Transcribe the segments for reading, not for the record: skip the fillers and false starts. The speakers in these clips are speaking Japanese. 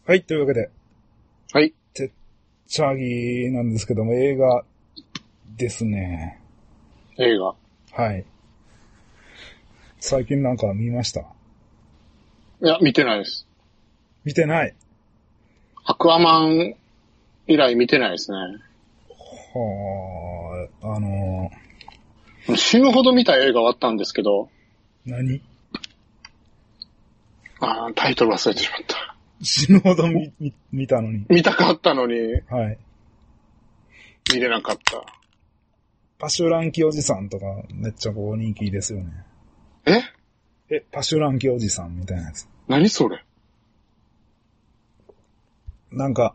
はい、というわけで、 はい。 てっちゃぎなんですけども、映画ですね。 映画。 はい。最近なんか見ました？ いや、見てないです。 見てない。 アクアマン以来見てないですね。 は死ぬほど見た映画はあったんですけど、 何？ タイトル忘れてしまった。 死ぬほど見たのに。 見たかったのに、 はい。 見れなかった。 パシュランキおじさんとかめっちゃこう人気ですよね。パシュランキおじさんみたいなやつ。 何それ？ なんか、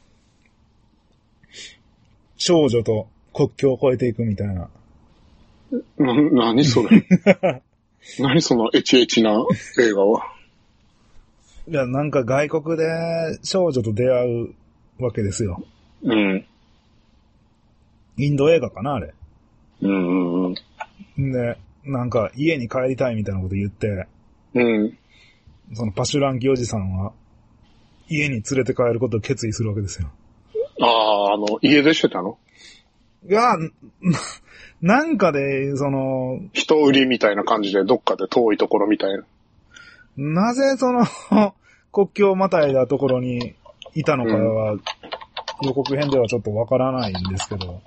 少女と国境を越えていくみたいな。 何それ？何そのエチエチな映画は。 いや、なんか外国で少女と出会うわけですよ。 うん。 インド映画かな、あれ。 うん。 で、なんか家に帰りたいみたいなこと言って、 うん。 そのパシュランキおじさんは家に連れて帰ることを決意するわけですよ。 家出してたの？ いや、なんかで、 人売りみたいな感じでどっかで遠いところみたいな。 なぜ国境をまたいだところにいたのかは、予告編ではちょっとわからないんですけど。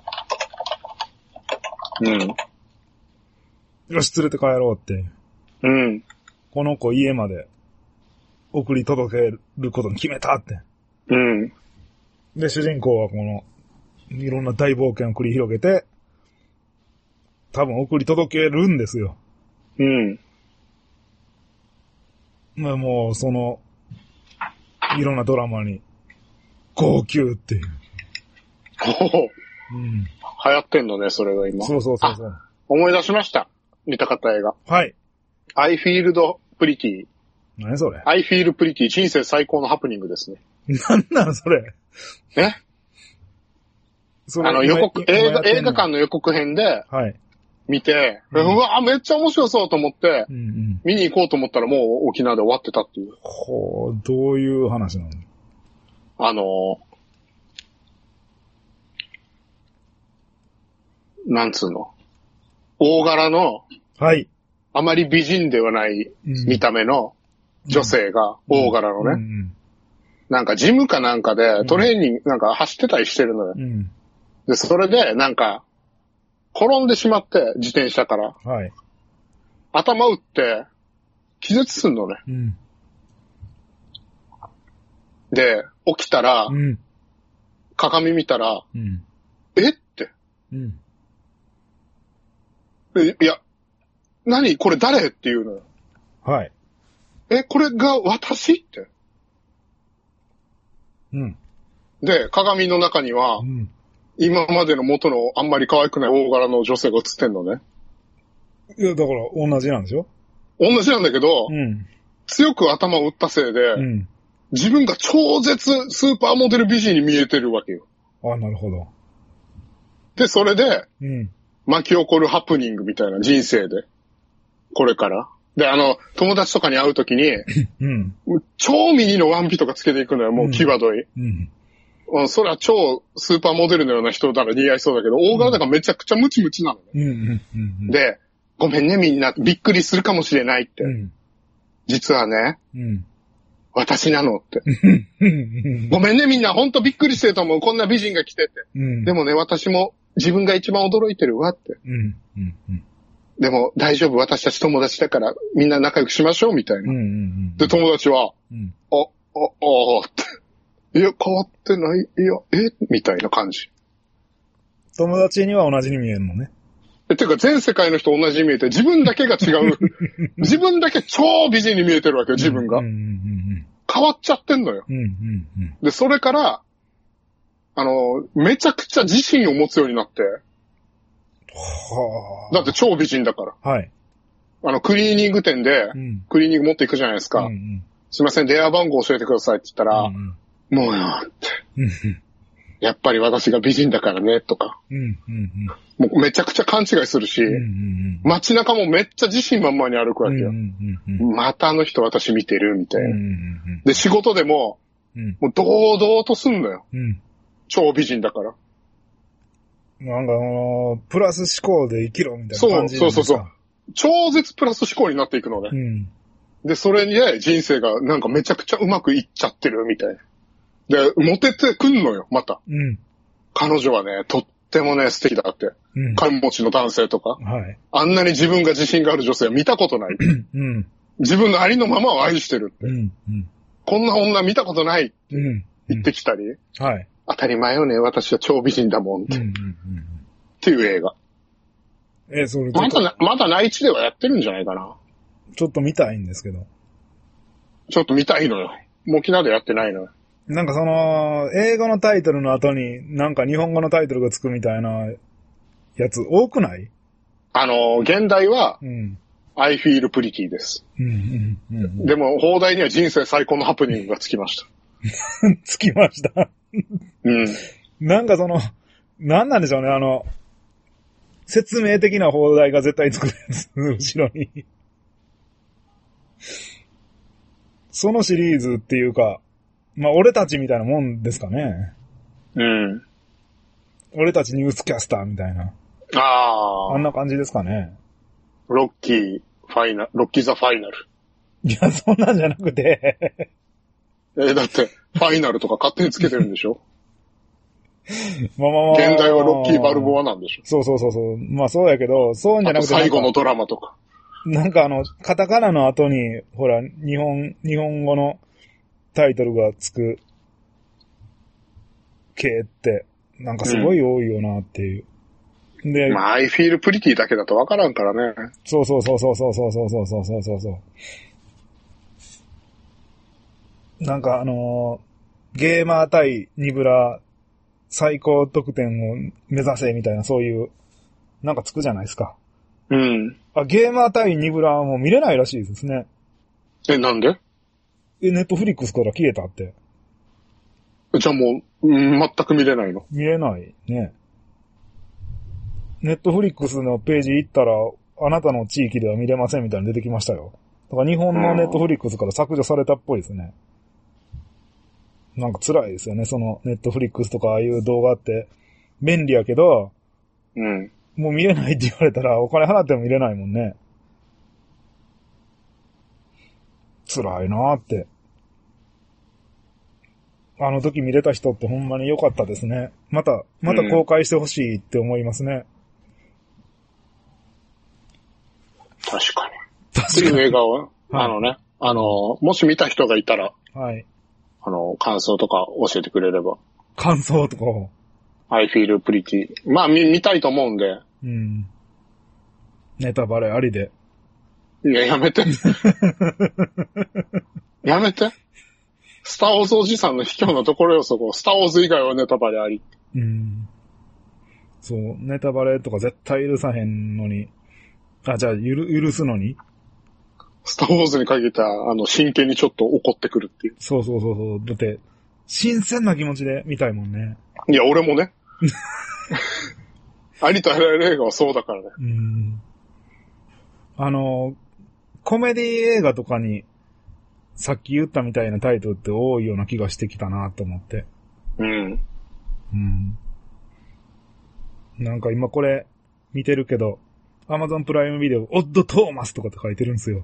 うん。 よし、連れて帰ろうって。 うん。 この子家まで送り届けることに決めたって。 うん。 で、主人公はこの、いろんな大冒険を繰り広げて、多分送り届けるんですよ。 うん。 もう、いろんなドラマに、号泣っていう。 ほほ。 うん。 流行ってんのね、それが今。 そう。 思い出しました。見たかった映画。 はい。 I feel pretty. 何それ？ I feel pretty. 人生最高のハプニングですね。 なんなのそれ。それ映画館の予告編で、 はい。 見て、うわ、めっちゃ面白そうと思って、見に行こうと思ったらもう沖縄で終わってたっていう。 ほう、どういう話なの？ なんつうの。大柄の、 はい。 あまり美人ではない見た目の女性が、大柄のね、なんかジムかなんかでトレーニングなんか走ってたりしてるのよ。で、それでなんか、転んでしまって、自転車から。 はい。 頭打って、気絶すんのね。で、起きたら、鏡見たら、えって。いや、何これ誰っていうのよ。 はい。 これが私って。で、鏡の中には、今までの元のあんまり可愛くない大柄の女性が映ってんのね。 いや、だから同じなんでしょ？ 同じなんだけど、強く頭を打ったせいで、自分が超絶スーパーモデル美人に見えてるわけよ。 あ、なるほど。 で、それで、巻き起こるハプニングみたいな人生で。これから。で、友達とかに会うときに、超ミニのワンピとかつけていくのよ、もう際どい。それは超スーパーモデルのような人なら似合いそうだけど、大柄だからめちゃくちゃムチムチなのね。で、ごめんねみんな、びっくりするかもしれないって。実はね、私なのって。ごめんねみんな、ほんとびっくりしてると思う。こんな美人が来てって。でもね、私も自分が一番驚いてるわって。でも大丈夫、私たち友達だからみんな仲良くしましょうみたいな。で、友達は、って。いや、変わってない。いや、みたいな感じ。 友達には同じに見えるのね。 てか全世界の人同じに見えて、自分だけが違う。自分だけ超美人に見えてるわけよ、自分が。変わっちゃってんのよ。で、それから、めちゃくちゃ自信を持つようになって。だって超美人だから。 はい。 クリーニング店で、クリーニング持っていくじゃないですか。すいません、電話番号教えてくださいって言ったら、もうよって。やっぱり私が美人だからね、とか。もうめちゃくちゃ勘違いするし、街中もめっちゃ自信満々に歩くわけよ。またあの人私見てるみたいな。で、仕事でも、 もう堂々とすんのよ。 うん。 超美人だから。 なんかプラス思考で生きろみたいな感じそう。超絶プラス思考になっていくのね。 うん。 で、それに人生がなんかめちゃくちゃうまくいっちゃってるみたいな。で、モテてくんのよ、また。 うん。 彼女はね、とってもね、素敵だって。うん。金持ちの男性とか。 はい。 あんなに自分が自信がある女性は見たことない。うん。自分のありのままを愛してるって。うん。うん。こんな女見たことないって言ってきたり。うん、はい。当たり前よね、私は超美人だもんって。っていう映画。それまだ内地ではやってるんじゃないかな。 ちょっと見たいんですけど。 ちょっと見たいのよ。もう沖縄でやってないのよ。 なんか映画のタイトルの後に、なんか日本語のタイトルがつくみたいなやつ多くない？ 現代は、I feel pretty です。でも、放題には人生最高のハプニングがつきました。 つきました。なんかなんなんでしょうね、説明的な放題が絶対つくやつ、後ろに。そのシリーズっていうか、まあ、俺たちみたいなもんですかね。うん。俺たちニュースキャスターみたいな。あんな感じですかね。 ロッキーザファイナル。 いや、そんなんじゃなくて。 だって、ファイナルとか勝手につけてるんでしょ？まあ。現代はロッキーバルボアなんでしょ？ そう。まあそうやけど、そうじゃなくて。 最後のドラマとか。 なんかカタカナの後に、ほら、日本語のタイトルがつく系って、なんかすごい多いよなっていう。で、 まあ、I feel pretty だけだとわからんからね。 そう。なんかゲーマー対ニブラ最高得点を目指せみたいなそういう、なんかつくじゃないですか。うん。ゲーマー対ニブラはもう見れないらしいですね。 なんで？ ネットフリックスから消えたって。 じゃあもう、全く見れないの？ 見れないね。ネットフリックスのページ行ったら、あなたの地域では見れませんみたいなの出てきましたよ。だから日本のネットフリックスから削除されたっぽいですね。なんか辛いですよね、ネットフリックスとかああいう動画って便利やけど、もう見れないって言われたらお金払っても見れないもんね。辛いなーって。あの時見れた人ってほんまに良かったですね。また公開してほしいって思いますね。 確かに。っていう映画を、もし見た人がいたら、はい。感想とか教えてくれれば。 感想とか。 I feel pretty. まあ、見たいと思うんで。うん。 ネタバレありで。 いや、やめて。やめて。スターウォーズおじさんの卑怯なところよ、そこ。スターウォーズ以外はネタバレあり。うん。 そう、ネタバレとか絶対許さへんのに。じゃあ、許すのにスターウォーズに限った真剣にちょっと怒ってくるっていう。 そう。だって、新鮮な気持ちで見たいもんね。 いや、俺もね。ありとあらゆる映画はそうだからね。 コメディ映画とかに、さっき言ったみたいなタイトルって多いような気がしてきたなと思って。なんか今これ見てるけど、Amazon プライムビデオ、オッド・トーマスとかって書いてるんですよ。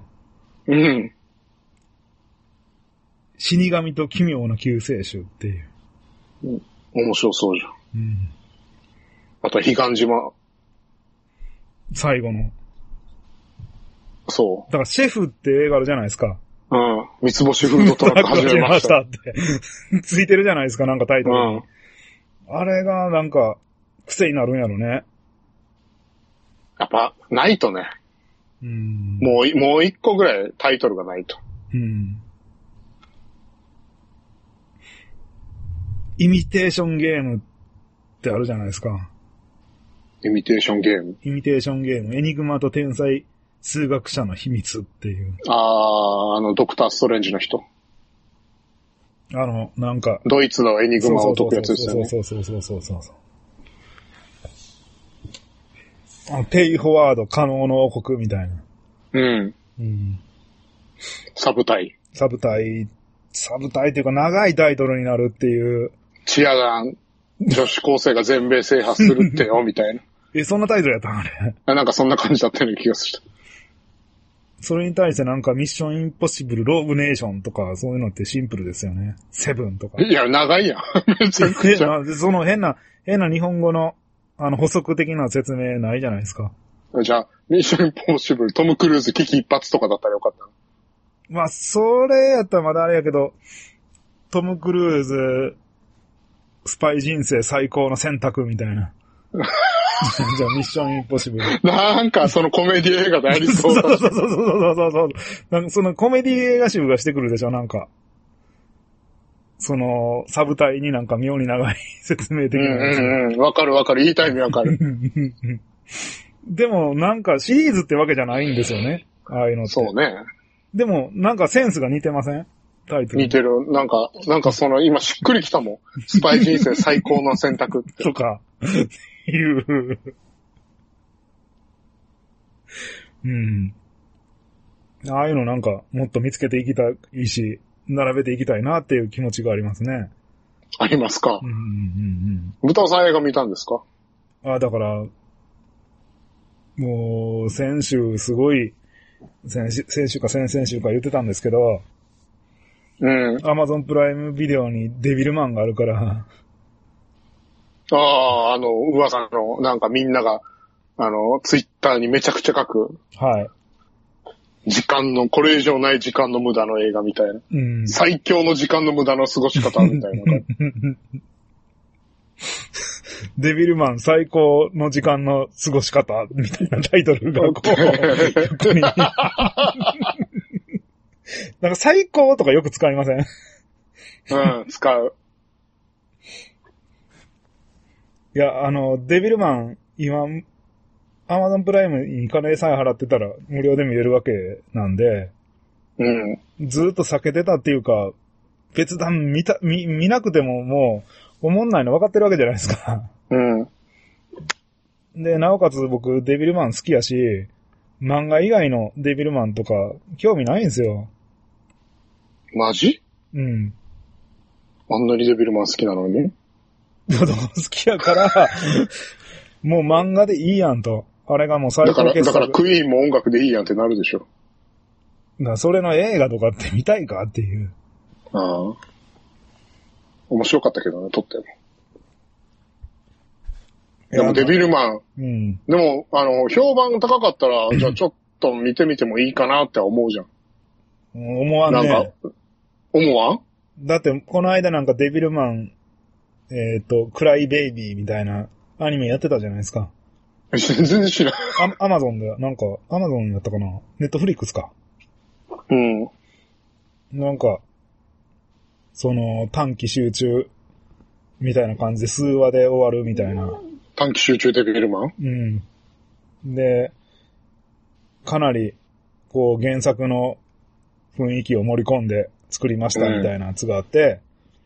死神と奇妙な救世主っていう。 面白そうじゃん。あと、彼岸島。 最後の。 そう。 だからシェフって映画あるじゃないですか。 三つ星フードトラック始めました。 って。ついてるじゃないですか、なんかタイトルに。あれがなんか、癖になるんやろね。 やっぱ、ないとね。もう一個ぐらいタイトルがないと。 イミテーションゲームってあるじゃないですか。 イミテーションゲーム。 イミテーションゲーム。エニグマと天才数学者の秘密っていう。 ドクターストレンジの人。 なんか。 ドイツのエニグマを解くやつですよね。 そう。ペイフォワード可能の王国みたいな。 サブ隊サブタイというか長いタイトルになるっていう。 チアガン、女子高生が全米制覇するってよ、みたいな。 そんなタイトルやったんあれ。 なんかそんな感じだったような気がした。 それに対してなんかミッションインポッシブル、ローグネーションとかそういうのってシンプルですよね。セブンとか。 いや、長いやん。めちゃくちゃ。 その変な日本語の補足的な説明ないじゃないですか。 じゃあ、ミッションインポッシブル、トム・クルーズ危機一髪とかだったらよかった。 まあ、それやったらまだあれやけど、トム・クルーズ、スパイ人生最高の選択みたいな。じゃあ、ミッションインポッシブル。 なんか、そのコメディ映画でありそうだ。 そう。なんかそのコメディ映画集がしてくるでしょ、なんか。その、サブ隊になんか妙に長い説明的な。 わかる。言いたい意味わかる。 でも、なんかシリーズってわけじゃないんですよね。ああいうのって。 そうね。 でも、なんかセンスが似てません？タイトル。 似てる。なんかその、今しっくりきたもん。スパイ人生最高の選択って。 とか、いう。うん。ああいうのなんか、もっと見つけていきたいし、並べていきたいなっていう気持ちがありますね。 ありますか。豚尾さん映画見たんですか？ だから、もう、先週すごい、先週か先々週か言ってたんですけど、Amazon プライムビデオにデビルマンがあるから。 噂の、なんかみんなが、ツイッターにめちゃくちゃ書く。 はい。 これ以上ない時間の無駄の映画みたいな。最強の時間の無駄の過ごし方みたいな。 デビルマン最高の時間の過ごし方みたいなタイトルがこう、横に。なんか最高とかよく使いません？ 使う。 いや、デビルマン、今、Amazon プライムに金さえ払ってたら無料で見れるわけなんで、ずーっと避けてたっていうか、別段見なくてももう、思んないの分かってるわけじゃないですか。で、なおかつ僕、デビルマン好きやし、漫画以外のデビルマンとか、興味ないんですよ。 マジ？あんなにデビルマン好きなのに？ 好きやから、もう漫画でいいやんと。あれがもう最高傑作。 だからクイーンも音楽でいいやんってなるでしょ。 それの映画とかって見たいかっていう。 面白かったけどね、撮っても。でもデビルマン。でも、評判高かったら、じゃあちょっと見てみてもいいかなって思うじゃん。 思わんね。 なんか、思わん？ だって、この間なんかデビルマン、クライベイビーみたいなアニメやってたじゃないですか。 全然知らん。 アマゾンで、なんか、アマゾンやったかな？ネットフリックスか。なんか、その、短期集中、みたいな感じで数話で終わるみたいな。 短期集中デビルマン？ で、かなり、こう、原作の雰囲気を盛り込んで作りましたみたいなやつがあって、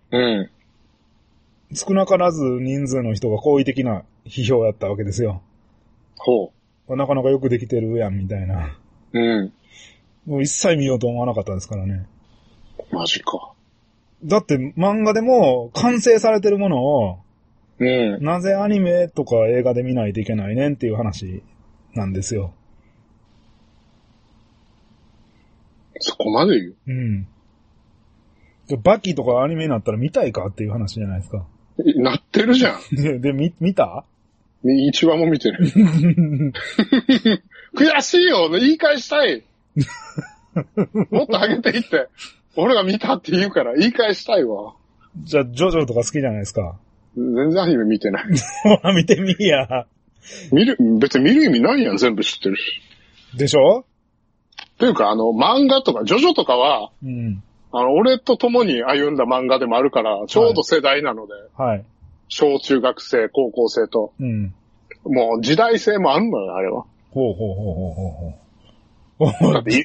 少なからず人数の人が好意的な批評やったわけですよ。なかなかよくできてるやん、みたいな。もう一切見ようと思わなかったですからね。 マジか。 だって漫画でも完成されてるものを、なぜアニメとか映画で見ないといけないねんっていう話なんですよ。 そこまで言う？バキとかアニメになったら見たいかっていう話じゃないですか。 なってるじゃん。で、見た ？1話も見てる。悔しいよ！言い返したい！もっと上げていって。俺が見たって言うから言い返したいわ。 じゃあ、ジョジョとか好きじゃないですか。 全然アニメ見てない。 見てみや。 別に見る意味ないやん、全部知ってるし。 でしょ？ というか、漫画とか、ジョジョとかは、俺と共に歩んだ漫画でもあるから、ちょうど世代なので、小中学生、高校生と、もう時代性もあんのよ、あれは。だって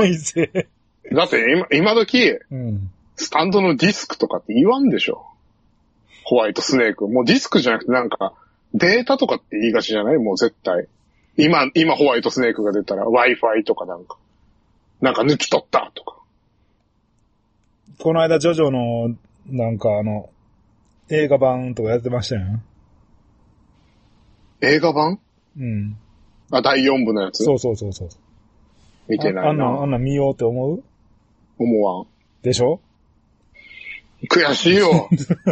今時、スタンドのディスクとかって言わんでしょ。ホワイトスネーク。もうディスクじゃなくてなんか、データとかって言いがちじゃない？もう絶対。今ホワイトスネークが出たら Wi-Fi とかなんか抜き取ったとか。 この間ジョジョの、なんか映画版とかやってましたよね。 映画版？ うん。 あ、第4部のやつ？ そうそうそうそう。 見てないな。 あんな見ようって思う？ 思わん。 でしょ？ 悔しいよ。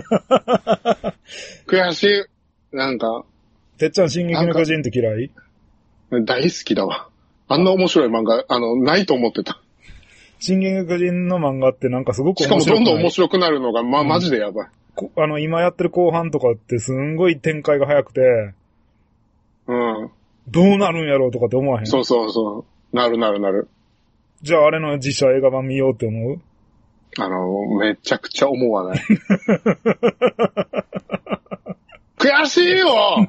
悔しい。なんか。 てっちゃん進撃の巨人って嫌い？ 大好きだわ。あんな面白い漫画、ないと思ってた。 進撃の巨人の漫画ってなんかすごく面白い。 しかもどんどん面白くなるのが、マジでやばい。 今やってる後半とかってすんごい展開が早くて、 うん。 どうなるんやろうとかって思わへん？ そうそうそう。なる。 じゃああれの実写映画版見ようって思う？ めちゃくちゃ思わない。悔しいよ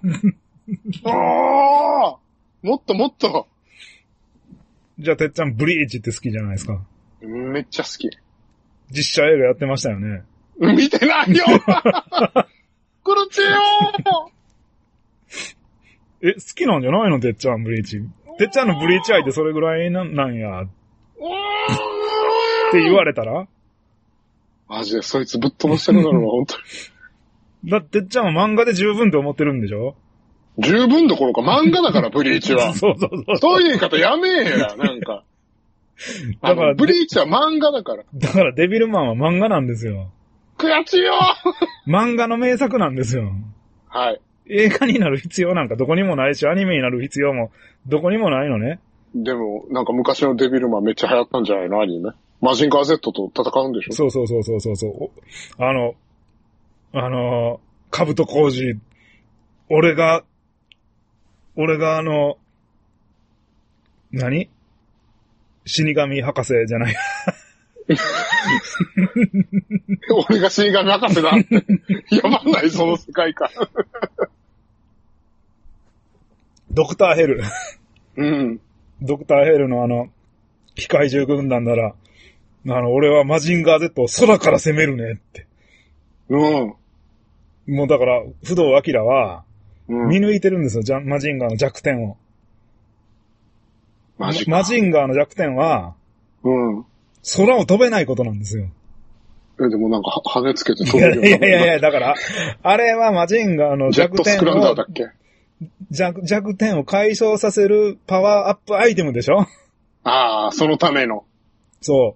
もっともっと。 じゃあてっちゃんブリーチって好きじゃないですか。 めっちゃ好き。 実写映画やってましたよね。 見てないよ苦しいよ好きなんじゃないのてっちゃんブリーチ。てっちゃんのブリーチ愛ってそれぐらいなんや。って言われたらマジでそいつぶっ飛ばしたくなるわ、本当に。 だっててっちゃんは漫画で十分って思ってるんでしょ？ 十分どころか漫画だから、ブリーチは。 そう。 そういう言い方やめえや、なんか。だから、ブリーチは漫画だから。 だからデビルマンは漫画なんですよ。 悔しいよ漫画の名作なんですよ。 はい。 映画になる必要なんかどこにもないし、アニメになる必要もどこにもないのね。 でも、なんか昔のデビルマンめっちゃ流行ったんじゃないのアニメ。マジンガー Z と戦うんでしょ？ そう。カブトコウジ、俺が何？死神博士じゃない。 俺が死神博士だって。やばない、その世界観。 ドクターヘル。 うん。 ドクターヘルの機械獣軍団なら、俺はマジンガー Z を空から攻めるねって。 うん。 もうだから、不動明は、 うん、 見抜いてるんですよ、マジンガーの弱点を。 マジンガーの弱点は、 うん。 空を飛べないことなんですよ。 でもなんか、羽つけて飛べるよ。 いや、だから、あれはマジンガーの弱点を、 ジェットスクランダーだっけ？ 弱点を解消させるパワーアップアイテムでしょ？ ああ、そのための。 そう。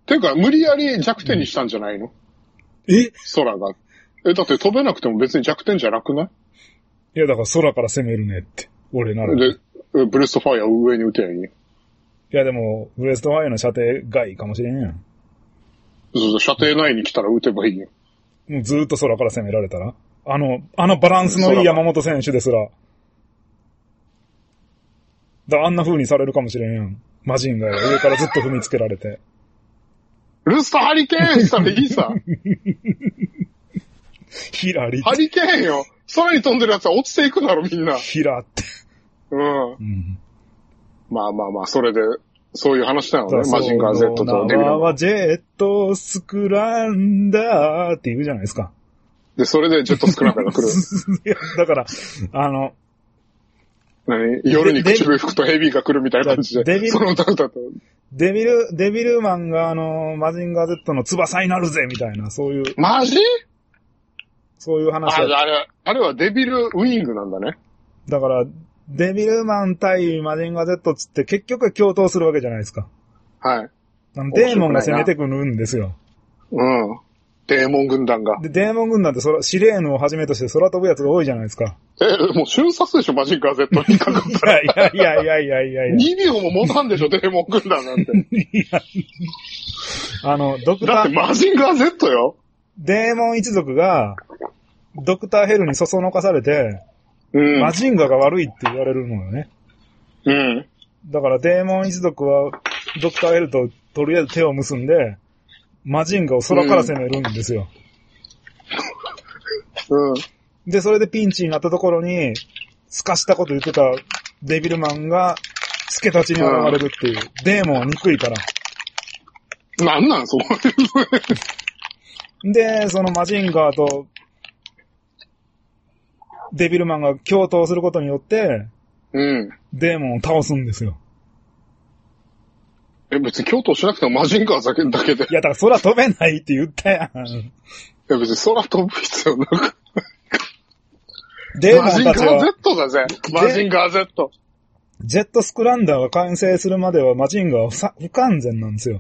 ていうか、無理やり弱点にしたんじゃないの？空が。だって飛べなくても別に弱点じゃなくない？ いや、だから空から攻めるねって。俺なら。 で、ブレストファイアを上に撃てばいい。いや、でも、ブレストファイアの射程外かもしれんやん。 そう、射程内に来たら撃てばいいよ。 もうずーっと空から攻められたら。あのバランスのいい山本選手ですら。あんな風にされるかもしれんやん。マジンガーが上からずっと踏みつけられて。 ルストハリケーンしたらいいさ。 ヒラリ。 ハリケーンよ。空に飛んでるやつは落ちていくだろ、みんな。 ヒラって。 うん。まあ、それで、そういう話なのね。マジンガー Z とデビルマン。 はジェットスクランダーって言うじゃないですか。 で、それでジェットスクランダーが来る。 いや、だから、 夜に口笛吹くとヘビーが来るみたいな感じで。その歌だと。 デビルマンがマジンガー Z の翼になるぜみたいな、そういう。 マジ？ そういう話。 あれはデビルウィングなんだね。 だから、デビルマン対マジンガー Z つって結局は共闘するわけじゃないですか。 はい。 デーモンが攻めてくるんですよ。 うん。デーモン軍団が。 で、デーモン軍団ってシレーヌをはじめとして空飛ぶやつが多いじゃないですか。 もう瞬殺でしょ、マジンガー Z にかかったら。 いや。 2秒も持たんでしょ、デーモン軍団なんて。 だってマジンガー Z よ。 デーモン一族が、ドクターヘルにそそのかされて、マジンガが悪いって言われるのよね。 うん。 だからデーモン一族は、ドクターヘルととりあえず手を結んで、マジンガを空から攻めるんですよ。で、それでピンチになったところに、すかしたこと言ってたデビルマンが、助太刀に現れるっていう。デーモンは憎いから。 なんそこで、そのマジンガーと、デビルマンが共闘することによって、デーモンを倒すんですよ。 別に京都しなくてもマジンガーだけで。 いや、だから空飛べないって言ったやん。 いや、別に空飛ぶ必要なく。 デーモンたちはマジンガー Z だぜ。マジンガー Z。 ジェットスクランダーが完成するまではマジンガーは不完全なんですよ。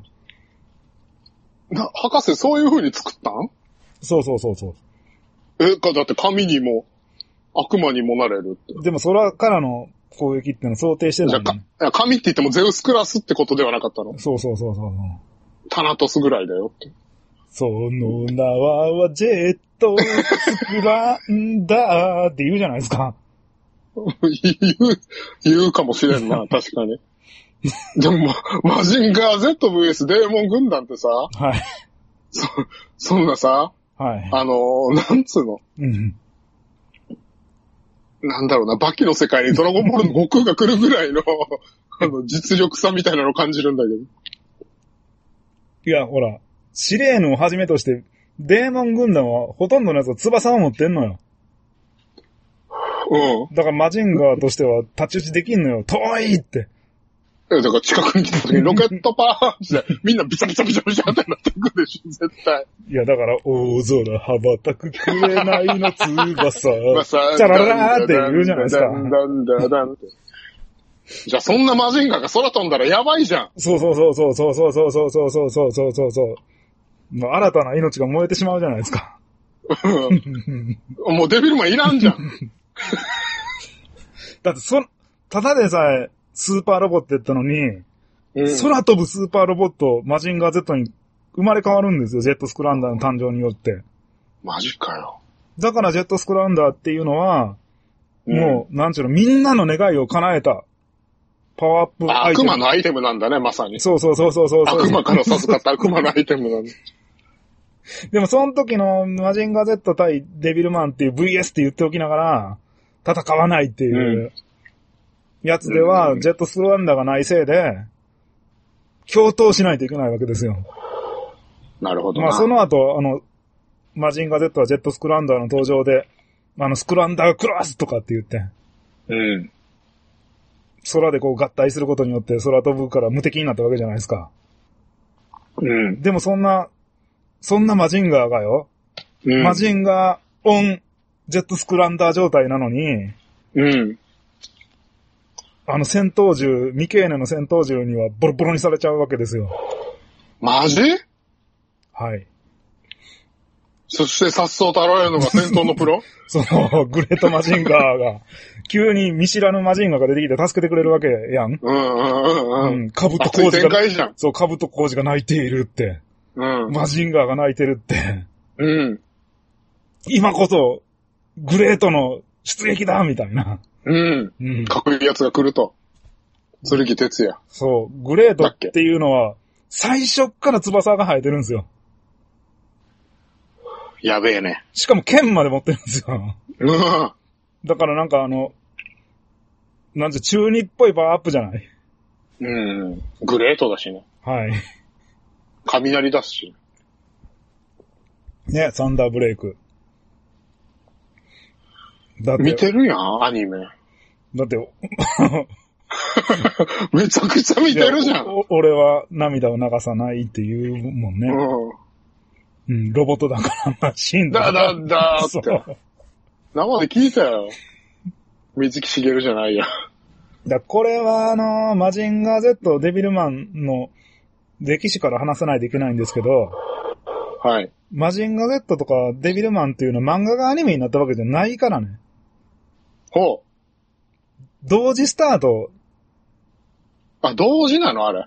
博士そういう風に作ったん？ そうそうそうそう。 だって神にも悪魔にもなれるって。 でも空からの攻撃っての想定してたんだ、ね。 神って言ってもゼウスクラスってことではなかったの？ そうそうそうそう。 タナトスぐらいだよって。その名はジェットスクランダーって言うじゃないですか。 言うかもしれんな、確かに。でも、マジンガー Z vs デーモン軍団ってさ、 はい。 そんなさ、 はい。 なんつうの、 うん。 なんだろうな、バキの世界にドラゴンボールの悟空が来るぐらいの、実力差みたいなのを感じるんだけど。 いや、ほら、シレーヌをはじめとして、デーモン軍団はほとんどのやつは翼を持ってんのよ。 うん。 だからマジンガーとしては太刀打ちできんのよ。遠いって。 だから近くに来た時にロケットパーンってみんなビチャビチャビチャビチャってなってくるでしょ、絶対。 いや、だから、大空羽ばたく紅の翼。チャラララーって言うじゃないですか。 じゃあそんなマジンガーが空飛んだらやばいじゃん。 そうそうそうそうそうそうそうそうそうそうそうそうそう。もう新たな命が燃えてしまうじゃないですか。 もうデビルマンいらんじゃん。 だってただでさえスーパーロボットやったのに、空飛ぶスーパーロボットマジンガー Z に生まれ変わるんですよ、ジェットスクランダーの誕生によって。 マジかよ。 だからジェットスクランダーっていうのは、もう、なんちゅうの、みんなの願いを叶えたパワーアップアイテム。 悪魔のアイテムなんだね、まさに。 そうそうそうそうそう。 悪魔から授かった悪魔のアイテムなんだ。 でもその時のマジンガー Z 対デビルマンっていう VS って言っておきながら、戦わないっていうやつでは、ジェットスクランダーがないせいで、共闘しないといけないわけですよ。 なるほどな。 まあその後、マジンガー Z はジェットスクランダーの登場で、スクランダークラスとかって言って、空でこう合体することによって空飛ぶから無敵になったわけじゃないですか。でもそんなマジンガーがよ、マジンガーオンジェットスクランダー状態なのに、戦闘銃、未経年の戦闘銃にはボロボロにされちゃうわけですよ。 マジ？ はい。 そして、さっそうと現れるのが戦闘のプロその、グレートマジンガーが、急に見知らぬマジンガーが出てきて助けてくれるわけやん。カブトコウジが、そう、カブトコウジが泣いているって。マジンガーが泣いてるって。今こそ、グレートの出撃だみたいな。 かっこいいやつが来ると。剣哲也。 そう、グレートっていうのは、最初から翼が生えてるんですよ。 やべえね。 しかも剣まで持ってるんですよ。だからなんかなんて中二っぽいパワーアップじゃない？ グレートだしね。 はい。 雷だし。 ね、サンダーブレイク。だって。 見てるやん、アニメ。 だって、 めちゃくちゃ見てるじゃん。 俺は涙を流さないって言うもんね。ロボットだからマシンだ。 だって。生で聞いたよ。水木しげるじゃないや。 これはマジンガー Z デビルマンの歴史から話さないといけないんですけど、 はい。 マジンガー Z とかデビルマンっていうのは漫画がアニメになったわけじゃないからね。 ほう。 同時スタート。 同時なのあれ。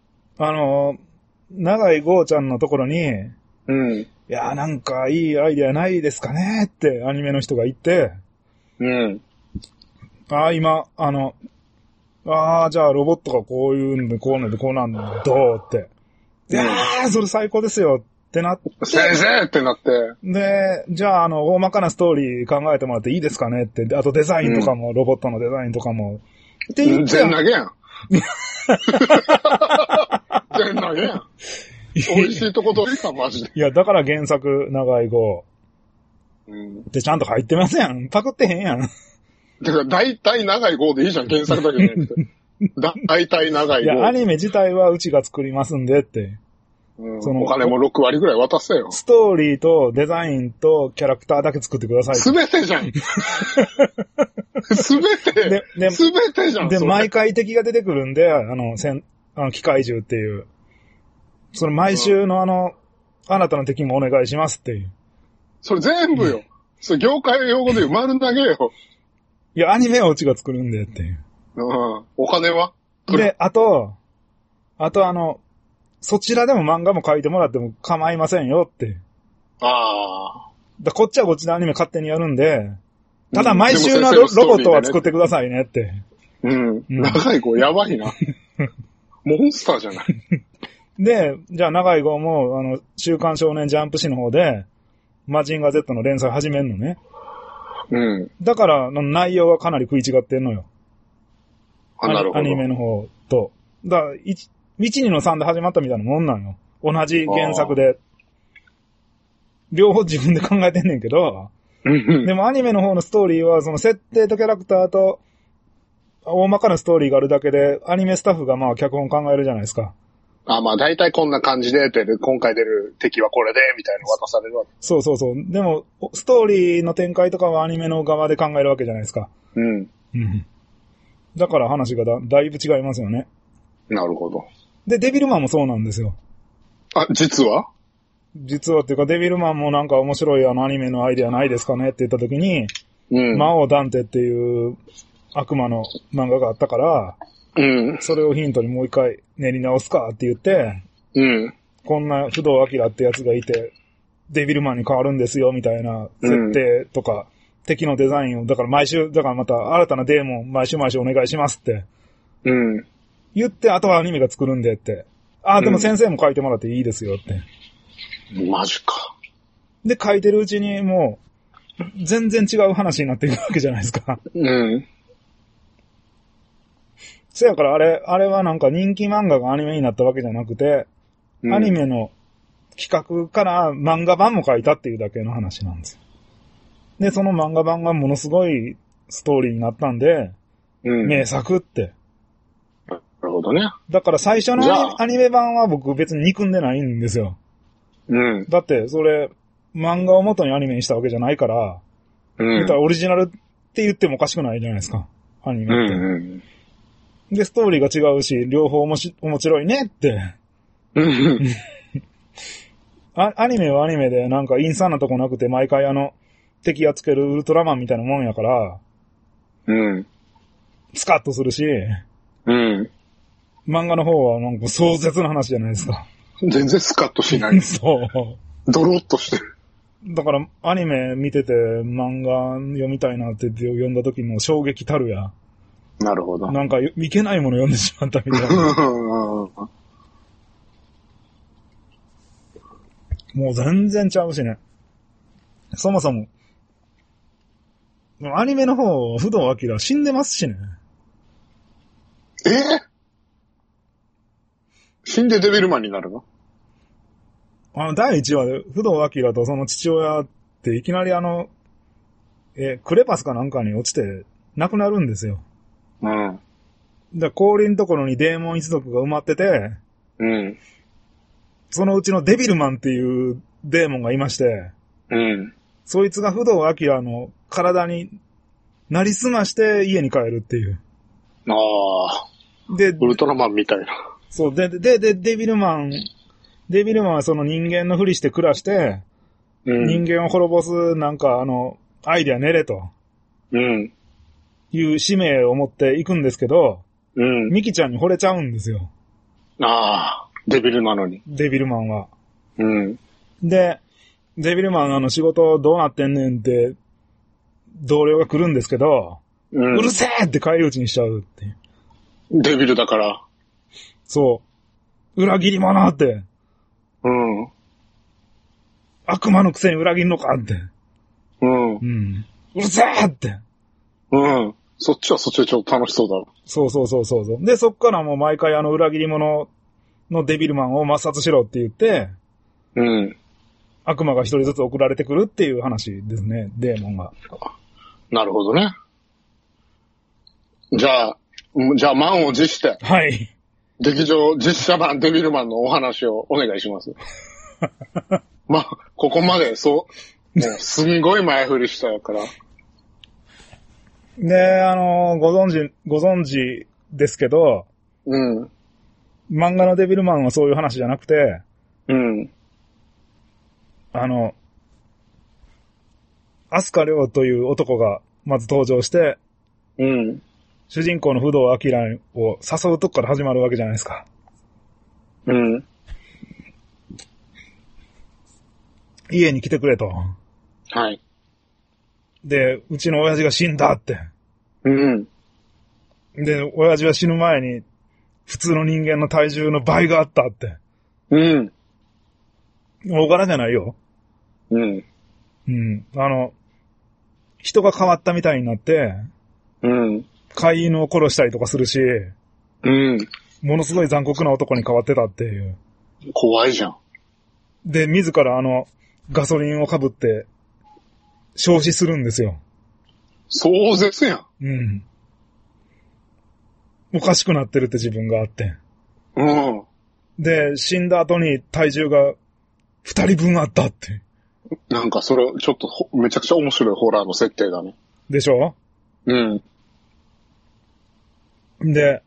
長井剛ちゃんのところに、 いや、なんかいいアイデアないですかねってアニメの人が言って、今、じゃあロボットがこういうんで、こうなんで、こうなんだ、どうって。それ最高ですよってなって。 先生ってなって。 で、じゃあ大まかなストーリー考えてもらっていいですかねって。あとデザインとかも、ロボットのデザインとかも。 って言って。全投げやん。全投げやん。美味しいとこ取りか、マジで。 いや、だから原作、長い語。で、ちゃんと入ってますやん。パクってへんやん。 だから、大体長い語でいいじゃん、原作だけじゃなくて。 大体長い。 いや、アニメ自体はうちが作りますんでって。 お金も6割ぐらい渡せよ。 ストーリーとデザインとキャラクターだけ作ってください。 すべてじゃん。すべて。すべてじゃん。 で、毎回敵が出てくるんで、機械獣っていう。その毎週のあなたの敵もお願いしますっていう。 それ全部よ。それ業界用語で言う丸投げよ。 いや、アニメはうちが作るんでっていう。 お金はで、あと、そちらでも漫画も書いてもらっても構いませんよって。 ああ。 こっちはこっちでアニメ勝手にやるんで、ただ毎週のロボットは作ってくださいねって。 長い号やばいな。モンスターじゃない。 で、じゃあ長い号も、週刊少年ジャンプ誌の方で、マジンガー Z の連載始めんのね。だから、内容はかなり食い違ってんのよ。 なるほど。 アニメの方と。だから、1、2の3で始まったみたいなもんなんよ。同じ原作で。両方自分で考えてんねんけど、でもアニメの方のストーリーは、その設定とキャラクターと、大まかなストーリーがあるだけで、アニメスタッフがまあ脚本考えるじゃないですか。 まあ大体こんな感じで今回出る敵はこれで、みたいなの渡されるわけ。 そう。でも、ストーリーの展開とかはアニメの側で考えるわけじゃないですか。だから話がだいぶ違いますよね。 なるほど。 で、デビルマンもそうなんですよ。 実はっていうか、デビルマンもなんか面白いアニメのアイデアないですかねって言った時に、魔王ダンテっていう悪魔の漫画があったから、それをヒントにもう一回練り直すかって言って、こんな不動明ってやつがいて、デビルマンに変わるんですよみたいな設定とか、敵のデザインを、だからまた新たなデーモン毎週お願いしますって。言って、あとはアニメが作るんでって。でも先生も書いてもらっていいですよって。 マジか。 で、書いてるうちにもう、全然違う話になっていくわけじゃないですか。せやからあれはなんか人気漫画がアニメになったわけじゃなくて、アニメの企画から漫画版も書いたっていうだけの話なんですよ。で、その漫画版がものすごいストーリーになったんで、名作って。 なるほどね。 だから最初のアニメ版は僕別に憎んでないんですよ。だってそれ、漫画を元にアニメにしたわけじゃないから、言ったらオリジナルって言ってもおかしくないじゃないですか。アニメって。で、ストーリーが違うし、両方面白いねって。アニメはアニメでなんか陰惨なとこなくて毎回敵やっつけるウルトラマンみたいなもんやから、スカッとするし、漫画の方はなんか壮絶な話じゃないですか。 全然スカッとしない。 そう。 ドロッとしてる。 だからアニメ見てて漫画読みたいなって読んだ時の衝撃たるや。 なるほど。 なんかいけないもの読んでしまったみたいな。もう全然ちゃうしね。そもそも。アニメの方、不動明死んでますしね。 死んでデビルマンになるの？ 第1話で、不動明とその父親っていきなりクレパスかなんかに落ちて亡くなるんですよ。氷のところにデーモン一族が埋まってて、そのうちのデビルマンっていうデーモンがいまして、そいつが不動明の体になりすまして家に帰るっていう。 で、ウルトラマンみたいな。 そう、で、デビルマンはその人間のふりして暮らして、人間を滅ぼすなんかアイデア練れと。いう使命を持っていくんですけど、ミキちゃんに惚れちゃうんですよ。 デビルなのに。 デビルマンは。で、デビルマン仕事どうなってんねんって、同僚が来るんですけど、うるせえって返り討ちにしちゃうって。 デビルだから。 そう。裏切り者って。悪魔のくせに裏切るのかって。うるせえって。 そっちはそっちでちょっと楽しそうだろ。 そう。で、そっからもう毎回裏切り者のデビルマンを抹殺しろって言って、悪魔が一人ずつ送られてくるっていう話ですね、デーモンが。 なるほどね。じゃあ、 じゃあ満を持して。 はい。 劇場実写版デビルマンのお話をお願いします。まあ、ここまで、もうすんごい前振りしたから。 で、ご存知ですけど、 うん。 漫画のデビルマンはそういう話じゃなくて、 うん。 アスカリョウという男がまず登場して、 うん。 主人公の不動明を誘うとこから始まるわけじゃないですか。 うん。 家に来てくれと。 はい。 で、うちの親父が死んだって。 うん。 で、親父は死ぬ前に、普通の人間の体重の倍があったって。 うん。 大柄じゃないよ。 うん。 うん。人が変わったみたいになって、 うん。 飼い犬を殺したりとかするし、 うん。 ものすごい残酷な男に変わってたっていう。 怖いじゃん。 で、自らガソリンをかぶって、焼死するんですよ。 壮絶やん。 うん。おかしくなってるって自分があって。 うん。 で、死んだ後に体重が2人分あったって。 なんかそれ、ちょっとめちゃくちゃ面白いホラーの設定だね。 でしょ？ うん。 で、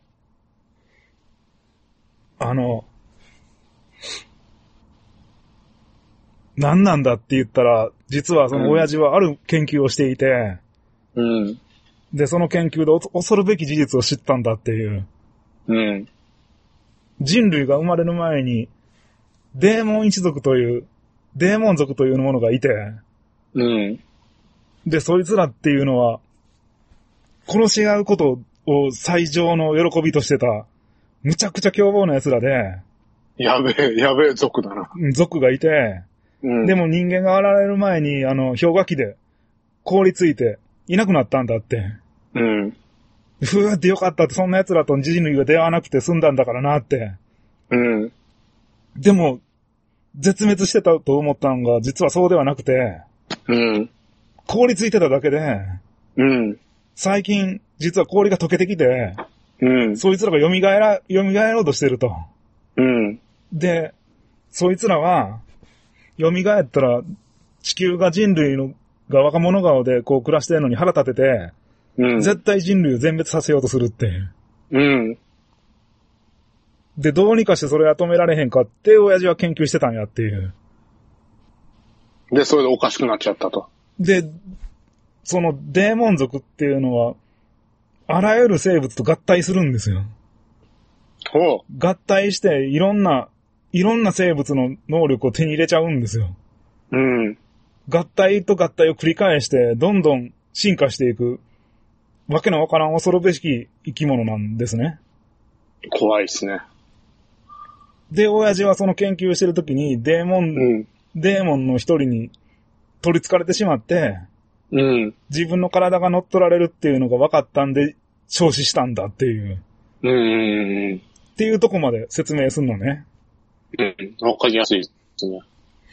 何なんだって言ったら、実はその親父はある研究をしていて、 うん。 で、その研究で恐るべき事実を知ったんだっていう。 うん。 人類が生まれる前に、デーモン族というものがいて、 うん。 で、そいつらっていうのは、殺し合うことを最上の喜びとしてた、むちゃくちゃ凶暴な奴らで、 やべえ族だな。 族がいて、 うん、 でも人間が現れる前に、氷河期で凍りついていなくなったんだって。 うん。 ふーってよかったって、そんな奴らと人類が出会わなくて済んだんだからなって。 うん。 でも、絶滅してたと思ったのが、実はそうではなくて、 うん。 凍りついてただけで、 うん。 最近、実は氷が溶けてきて、 うん。 そいつらが蘇ろうとしてると。 うん。 で、そいつらは、蘇ったら、地球が人類が若者顔でこう暮らしてるのに腹立てて、 うん。 絶対人類を全滅させようとするって。 うん。 で、どうにかしてそれは止められへんかって親父は研究してたんやっていう。 で、それでおかしくなっちゃったと。 で、そのデーモン族っていうのは、あらゆる生物と合体するんですよ。 ほう。 合体していろんな生物の能力を手に入れちゃうんですよ。 うん。 合体と合体を繰り返して、どんどん進化していく、わけのわからん恐るべし生き物なんですね。 怖いっすね。 で、親父はその研究してるときに、デーモンの一人に取り憑かれてしまって、 うん。 自分の体が乗っ取られるっていうのが分かったんで、焼死したんだっていう。っていうとこまで説明するのね。 うん。わかりやすいですね。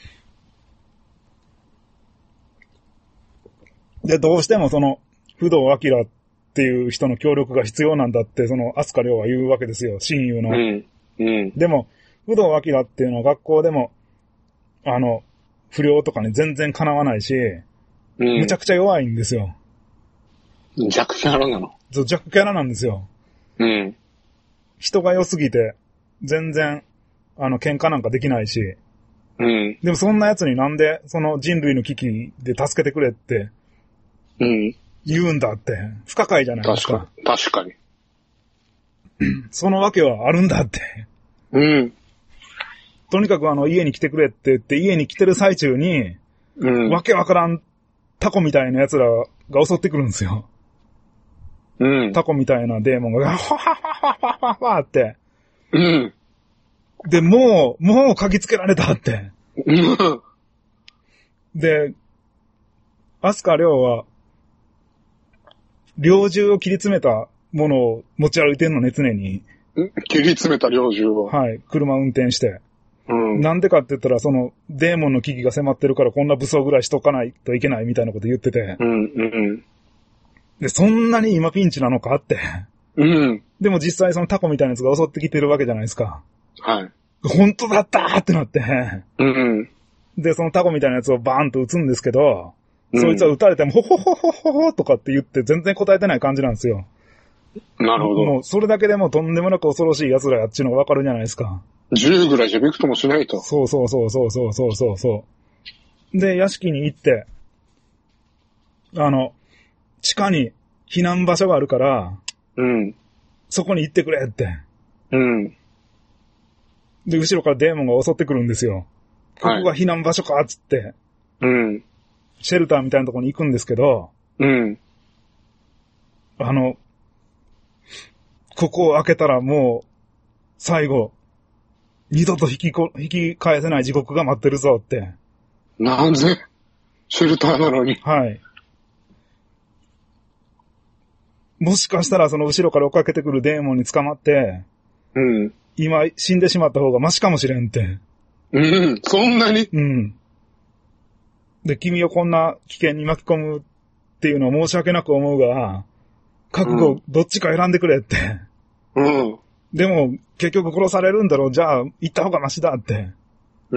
で、どうしてもその、不動明っていう人の協力が必要なんだって、その、飛鳥涼は言うわけですよ、親友の。 うん。うん。 でも、不動明っていうのは学校でも、不良とかに全然かなわないし、むちゃくちゃ弱いんですよ。 弱キャラなの？ そう、弱キャラなんですよ。 うん。 人が良すぎて、全然、喧嘩なんかできないし。 うん。 でもそんな奴になんで、その人類の危機で助けてくれって、 うん。 言うんだって、不可解じゃないですか。 確かに。 そのわけはあるんだって。 うん。 とにかく家に来てくれって言って、家に来てる最中に、 うん。 わけわからんタコみたいな奴らが襲ってくるんですよ。 うん。 タコみたいなデーモンが、ははははははって。 うん。 で、もう嗅ぎつけられたって。 うん。 で、飛鳥涼は、猟銃を切り詰めたものを持ち歩いてんのね、常に。 切り詰めた猟銃を。 はい、車運転して。 うん。 なんでかって言ったら、その、デーモンの危機が迫ってるからこんな武装ぐらいしとかないといけないみたいなこと言ってて。 うん、うん。 で、そんなに今ピンチなのかって。 うん。 でも実際そのタコみたいなやつが襲ってきてるわけじゃないですか。 はい。 本当だったーってなって。 うん。 で、そのタコみたいなやつをバーンと撃つんですけど、そいつは撃たれても、ほほほほほほとかって言って全然答えてない感じなんですよ。 なるほど。 もう、それだけでもとんでもなく恐ろしい奴らやっちゅうのがわかるじゃないですか。 銃ぐらいじゃびくともしないと。 そう。で、屋敷に行って、地下に避難場所があるから、 うん。 そこに行ってくれって。 うん。 で、後ろからデーモンが襲ってくるんですよ。ここが避難場所かっつって。 うん。 シェルターみたいなところに行くんですけど、 うん。 ここを開けたらもう、最後、二度と引き返せない地獄が待ってるぞって。 なんぜシェルターなのに。 はい。もしかしたらその後ろから追っかけてくるデーモンに捕まって、 うん。 今死んでしまった方がマシかもしれんって。 うん。そんなに？ うん。で、君をこんな危険に巻き込むっていうのは申し訳なく思うが、覚悟どっちか選んでくれって。 うん。 でも、結局殺されるんだろう。じゃあ、行った方がマシだって。 うん。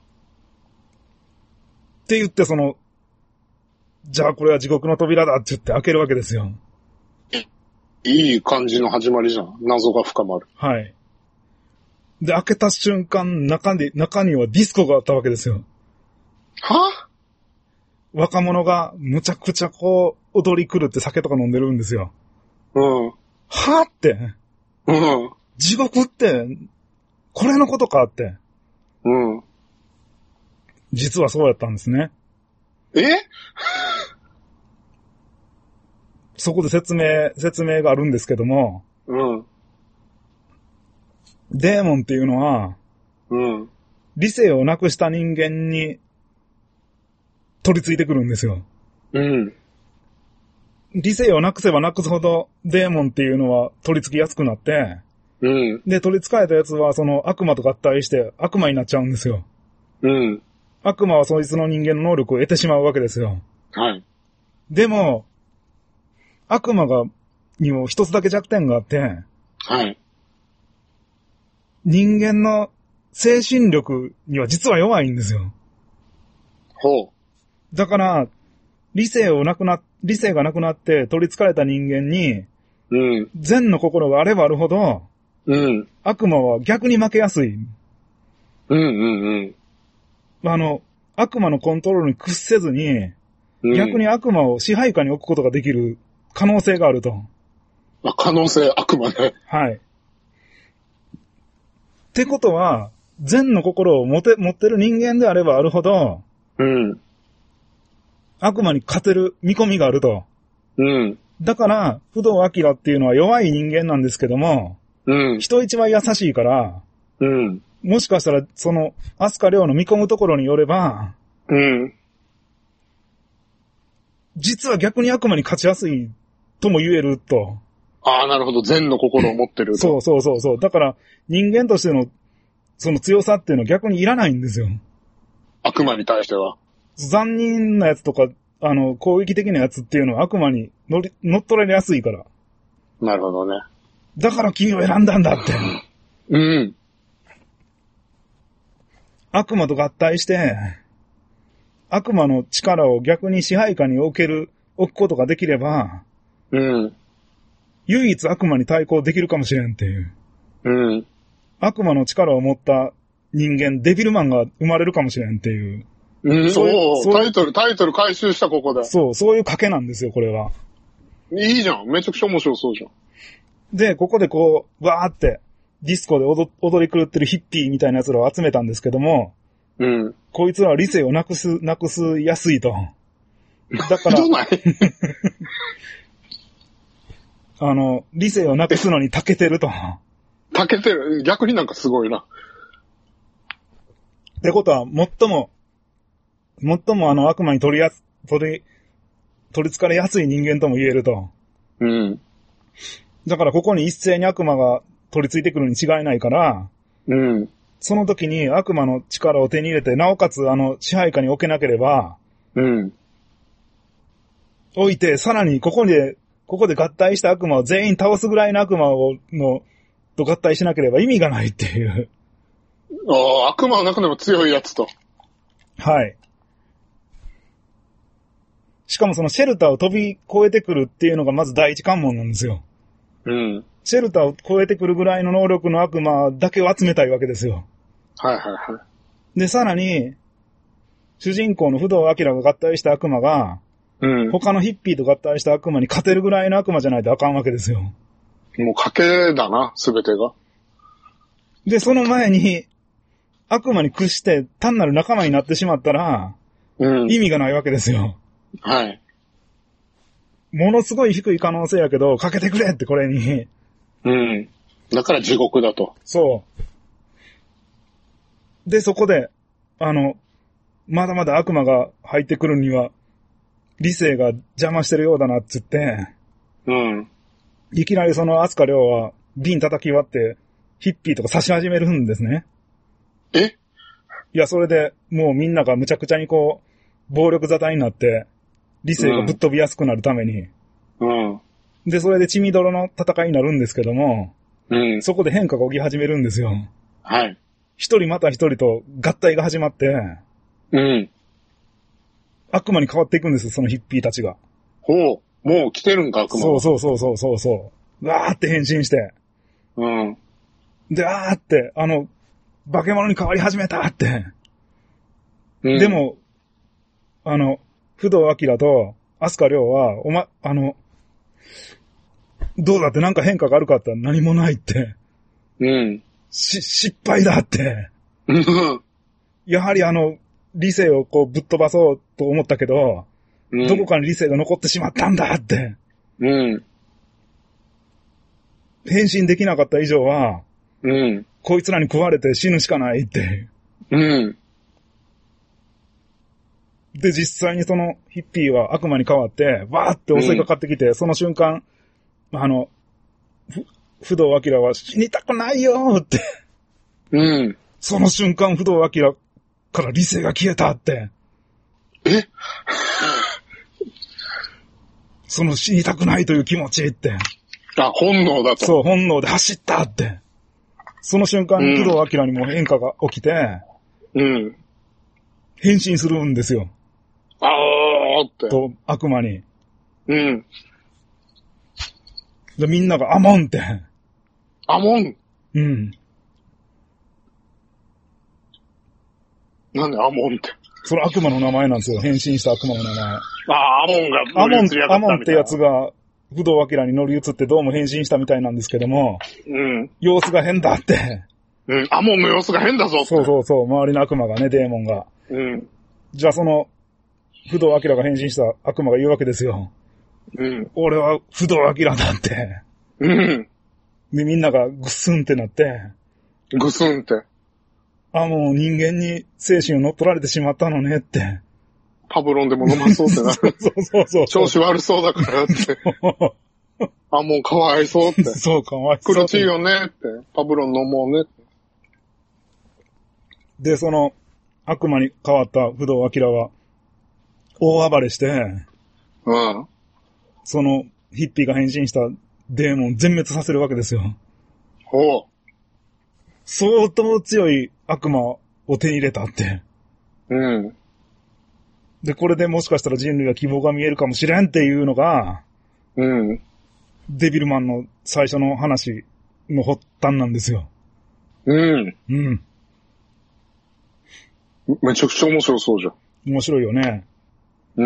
って言って、じゃあこれは地獄の扉だって言って開けるわけですよ。 いい感じの始まりじゃん。謎が深まる。 はい。で、開けた瞬間、中にはディスコがあったわけですよ。 は？ 若者がむちゃくちゃ踊り狂って酒とか飲んでるんですよ。 うん。 はって。 うん。 地獄って、これのことかって。 うん。 実はそうやったんですね。そこで説明があるんですけども。 うん。 デーモンっていうのは、 うん。 理性をなくした人間に取り付いてくるんですよ。 うん。 理性をなくせばなくすほどデーモンっていうのは取り付きやすくなって、 うん。 で、取り憑かれたやつはその悪魔と合体して悪魔になっちゃうんですよ。 うん。 悪魔はそいつの人間の能力を得てしまうわけですよ。 はい。 でも、悪魔にも一つだけ弱点があって、 はい。 人間の精神力には実は弱いんですよ。 ほう。 だから、理性がなくなって取り憑かれた人間に、 うん。 善の心があればあるほど、 うん。 悪魔は逆に負けやすい。 うんうん悪魔のコントロールに屈せずに、 うん。 逆に悪魔を支配下に置くことができる可能性があると。 可能性、悪魔ね。 はい。ってことは、善の心を持ってる人間であればあるほど、 うん。 悪魔に勝てる見込みがあると。 うん。 だから、不動明っていうのは弱い人間なんですけども、 うん。 人一倍優しいから、 うん。 もしかしたら、アスカレオの見込むところによれば、 うん。 実は逆に悪魔に勝ちやすいとも言えると。 ああ、なるほど。善の心を持ってると。 そう。だから、人間としての、その強さっていうのは逆にいらないんですよ。 悪魔に対しては。 残忍なやつとか、攻撃的なやつっていうのは悪魔に乗っ取られやすいから。 なるほどね。 だから君を選んだんだって。 うん。 悪魔と合体して、悪魔の力を逆に支配下に置くことができれば、 うん。 唯一悪魔に対抗できるかもしれんっていう。 うん。 悪魔の力を持った人間、デビルマンが生まれるかもしれんっていう。 うん、タイトル回収したここで。 そういう賭けなんですよ、これは。 いいじゃん。めちゃくちゃ面白そうじゃん。 で、ここでわーって、ディスコで踊り狂ってるヒッピーみたいな奴らを集めたんですけども、 うん。 こいつらは理性をなくすやすいと。だから、 どない理性をなくすのに長けてると。 長けてる。逆になんかすごいな。 ってことは、最も悪魔に取り憑かれやすい人間とも言えると。 うん。 だからここに一斉に悪魔が取り付いてくるに違いないから、 うん。 その時に悪魔の力を手に入れて、なおかつ支配下に置けなければ、 うん。 置いて、さらにここでここで合体した悪魔を全員倒すぐらいの悪魔と合体しなければ意味がないっていう。 ああ、悪魔の中でも強いやつと。 はい。しかもそのシェルターを飛び越えてくるっていうのがまず第一関門なんですよ。 うん。 シェルターを越えてくるぐらいの能力の悪魔だけを集めたいわけですよ。 はいはいはい。 で、さらに、主人公の不動明が合体した悪魔が、 うん。 他のヒッピーと合体した悪魔に勝てるぐらいの悪魔じゃないとあかんわけですよ。 もう賭けだな、すべてが。 で、その前に、悪魔に屈して単なる仲間になってしまったら、 うん。 意味がないわけですよ。 はい。 ものすごい低い可能性やけど、かけてくれってこれに。 うん。だから地獄だと。 そう。で、そこで、まだまだ悪魔が入ってくるには、理性が邪魔してるようだなっつって、 うん。 いきなりそのアスカリョウは瓶叩き割って、ヒッピーとか刺し始めるんですね。 え？ いや、それでもうみんながむちゃくちゃにこう、暴力沙汰になって、理性がぶっ飛びやすくなるために。 うん。 で、それで血みどろの戦いになるんですけども、 うん。 そこで変化が起き始めるんですよ。 はい。 一人また一人と合体が始まって、 うん。 悪魔に変わっていくんです、そのヒッピーたちが。 ほう。もう来てるんか、悪魔は。 そう。わーって変身して。 うん。 で、あーって、化け物に変わり始めたって。 うん。 でも、不動明とアスカリョウは、どうだってなんか変化があるかって何もないって。 うん。 失敗だって。 うん。 やはり理性をこうぶっ飛ばそうと思ったけど、 うん、 どこかに理性が残ってしまったんだって。 うん。 変身できなかった以上は、 うん。 こいつらに食われて死ぬしかないって。 うん。 で、実際にそのヒッピーは悪魔に変わって、わーって襲いかかってきて、その瞬間、不動明は死にたくないよーって。 うん。 その瞬間、不動明から理性が消えたって。 え？ その死にたくないという気持ちって。 あ、本能だと。 そう、本能で走ったって。その瞬間に不動明にも変化が起きて、 うん。 変身するんですよ。 あーって。 と、悪魔に。 うん。 で、みんながアモンって。 アモン？ うん。 なんでアモンって。 その悪魔の名前なんですよ。変身した悪魔の名前。 ああ、アモンが乗り移りやがったみたいな。 アモンってやつが、不動明に乗り移ってどうも変身したみたいなんですけども、 うん。 様子が変だって。 うん、アモンの様子が変だぞって。 そう。周りの悪魔がね、デーモンが。 うん。 じゃあその、不動明が変身した悪魔が言うわけですよ。 うん。 俺は不動明だって。 うん。 で、みんながぐっすんってなって。 ぐすんって。 もう人間に精神を乗っ取られてしまったのねって。 パブロンでも飲まそうってなる。 そう。 調子悪そうだからって。もうかわいそうって。 そう、かわいそう。 苦しいよねって。パブロン飲もうねって。 で、その、悪魔に変わった不動明は、大暴れして、 うん。 その、ヒッピーが変身したデーモン全滅させるわけですよ。 ほう。 相当強い悪魔を手に入れたって。 うん。 で、これでもしかしたら人類は希望が見えるかもしれんっていうのが、 うん。 デビルマンの最初の話の発端なんですよ。 うん。 うん。 めちゃくちゃ面白そうじゃん。 面白いよね。 うん。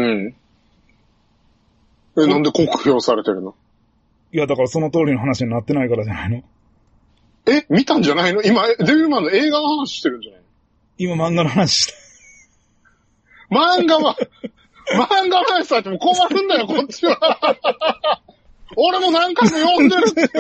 なんで酷評されてるの？ いや、だからその通りの話になってないからじゃないの。 見たんじゃないの？今、デビルマンの映画の話してるんじゃないの？ 今漫画の話して。 漫画の話されても困るんだよ、こっちは。俺も何回も読んでるっていう。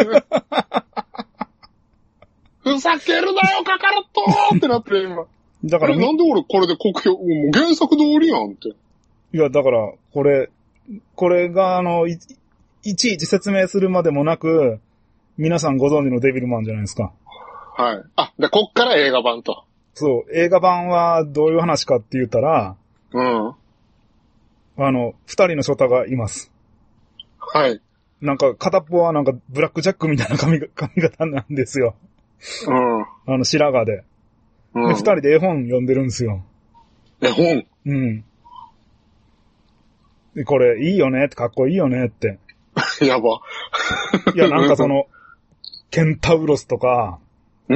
ふざけるなよ、カカロットってなってる、今。 だからなんで俺これで酷評、もう原作通りやんって。 いや、だから、これがいちいち説明するまでもなく、皆さんご存知のデビルマンじゃないですか。 はい。で、こっから映画版と。 そう、映画版はどういう話かって言ったら、 うん。 二人のショタがいます。 はい。 なんか片っぽはなんかブラックジャックみたいな髪型なんですよ。 うん。 白髪で。 うん。 で、二人で絵本読んでるんですよ。 絵本？ うん。で、これいいよねって、かっこいいよねって。 やば。 いや、なんかその、ケンタウロスとか、 うん。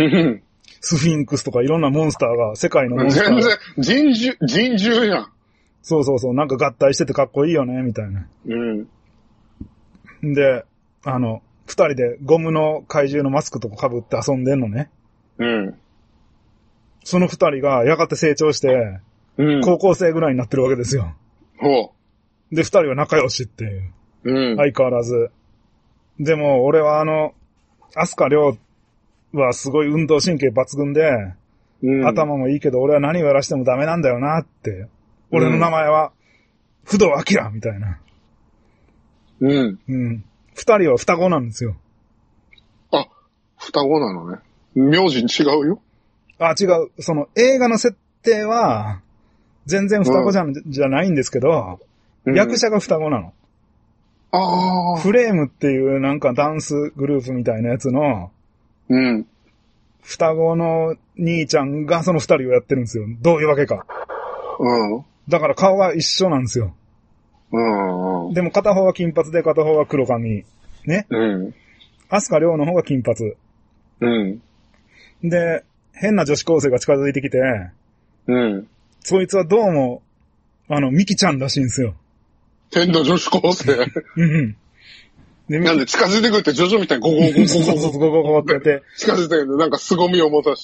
スフィンクスとかいろんなモンスターが、世界のモンスターが。 全然、人獣やん。 そうそうそう、なんか合体しててかっこいいよね、みたいな。 うん。 で、二人でゴムの怪獣のマスクとか被って遊んでんのね。 うん。 その二人がやがて成長して、 うん、 高校生ぐらいになってるわけですよ。 ほう。で、二人は仲良しっていう。 うん。 相変わらず。でも、俺はアスカ亮はすごい運動神経抜群で、うん、頭もいいけど俺は何をやらしてもダメなんだよなって。俺の名前は、不動明みたいな。 うん。 うん。二人は双子なんですよ。 あ、双子なのね。名字違うよ。 あ、違う。その映画の設定は、全然双子じゃないんですけど、うん、役者が双子なの。 ああ。 フレームっていうなんかダンスグループみたいなやつの、 うん。 双子の兄ちゃんがその二人をやってるんですよ。どういうわけか。 うん。 だから顔が一緒なんですよ。 うん。 でも片方は金髪で片方は黒髪。ね。 うん。 アスカ亮の方が金髪。 うん。 で、変な女子高生が近づいてきて、 うん。 そいつはどうも、ミキちゃんらしいんですよ。 変な女子高生うん。 で、なんで近づいてくるってジョジョみたいにゴゴゴゴゴゴそうそうそう、ゴゴゴってやって。 近づいてくるんで、なんか凄みを持たして。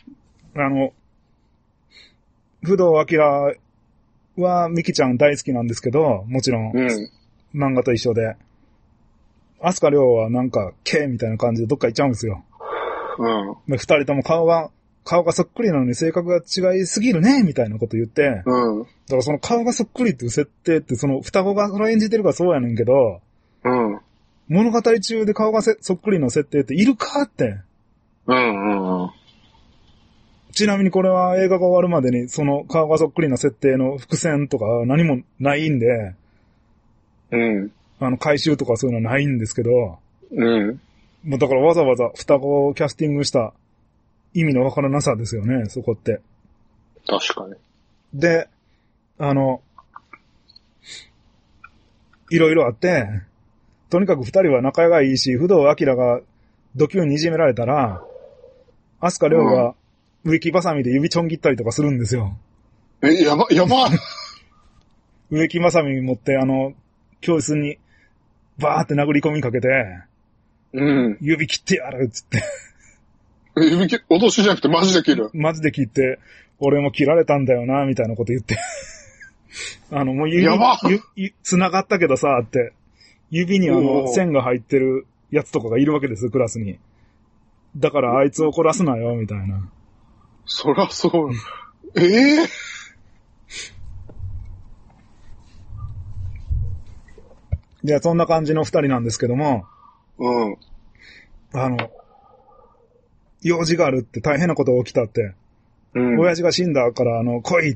不動明はミキちゃん大好きなんですけど、もちろん、漫画と一緒で。アスカ亮はなんか、ケーみたいな感じでどっか行っちゃうんですよ。で、二人とも顔がそっくりなのに性格が違いすぎるね、みたいなこと言って。だからその顔がそっくりっていう設定って、その双子がそれを演じてるからそうやねんけど、物語中で顔がそっくりの設定っているかって。ちなみにこれは映画が終わるまでにその顔がそっくりな設定の伏線とか何もないんで、回収とかそういうのはないんですけど、もうだからわざわざ双子をキャスティングした意味のわからなさですよね、そこって。 確かに。 で、いろいろあって、とにかく二人は仲がいいし、不動明がドキュンにいじめられたら、アスカ亮が植木バサミで指ちょん切ったりとかするんですよ。 やば植木バサミ持って教室にバーって殴り込みかけて、指切ってやるっつって。 脅しじゃなくてマジで切る。 マジで切って、俺も切られたんだよな、みたいなこと言って。もう繋がったけどさ、って。指に線が入ってるやつとかがいるわけです、クラスに。だからあいつを怒らすなよ、みたいな。 そらそう。 で、そんな感じの二人なんですけども。用事があるって大変なことが起きたって。親父が死んだから来いって。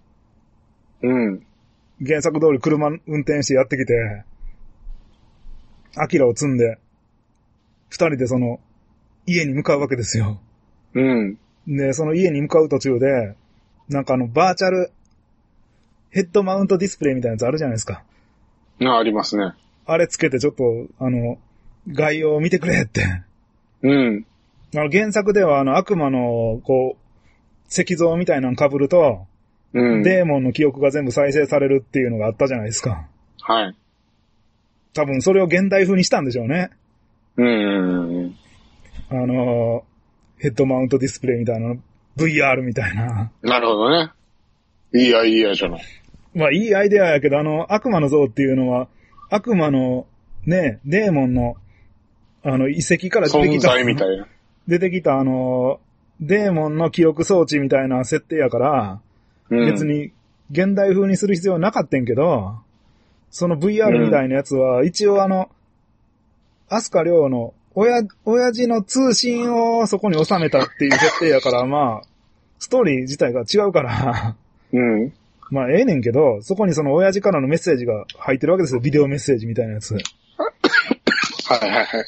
原作通り車運転してやってきて、アキラを積んで、二人で家に向かうわけですよ。で、その家に向かう途中で、なんかバーチャルヘッドマウントディスプレイみたいなやつあるじゃないですか。 ありますね。 あれつけてちょっと、概要を見てくれって。原作では悪魔の、石像みたいなの被ると、デーモンの記憶が全部再生されるっていうのがあったじゃないですか。 はい。 多分それを現代風にしたんでしょうね。ヘッドマウントディスプレイみたいな、VR みたいな。 なるほどね。いいアイディアじゃない。 まあいいアイデアやけど、悪魔の像っていうのは、悪魔のね、デーモンの、遺跡から出てきた。 存在みたいな。 出てきたデーモンの記憶装置みたいな設定やから、別に現代風にする必要なかったんけど、その VR みたいなやつは、一応アスカ亮の親父の通信をそこに収めたっていう設定やから、まあ、ストーリー自体が違うから、 まあええねんけど、そこにその親父からのメッセージが入ってるわけですよ。ビデオメッセージみたいなやつ。 はいはいはい。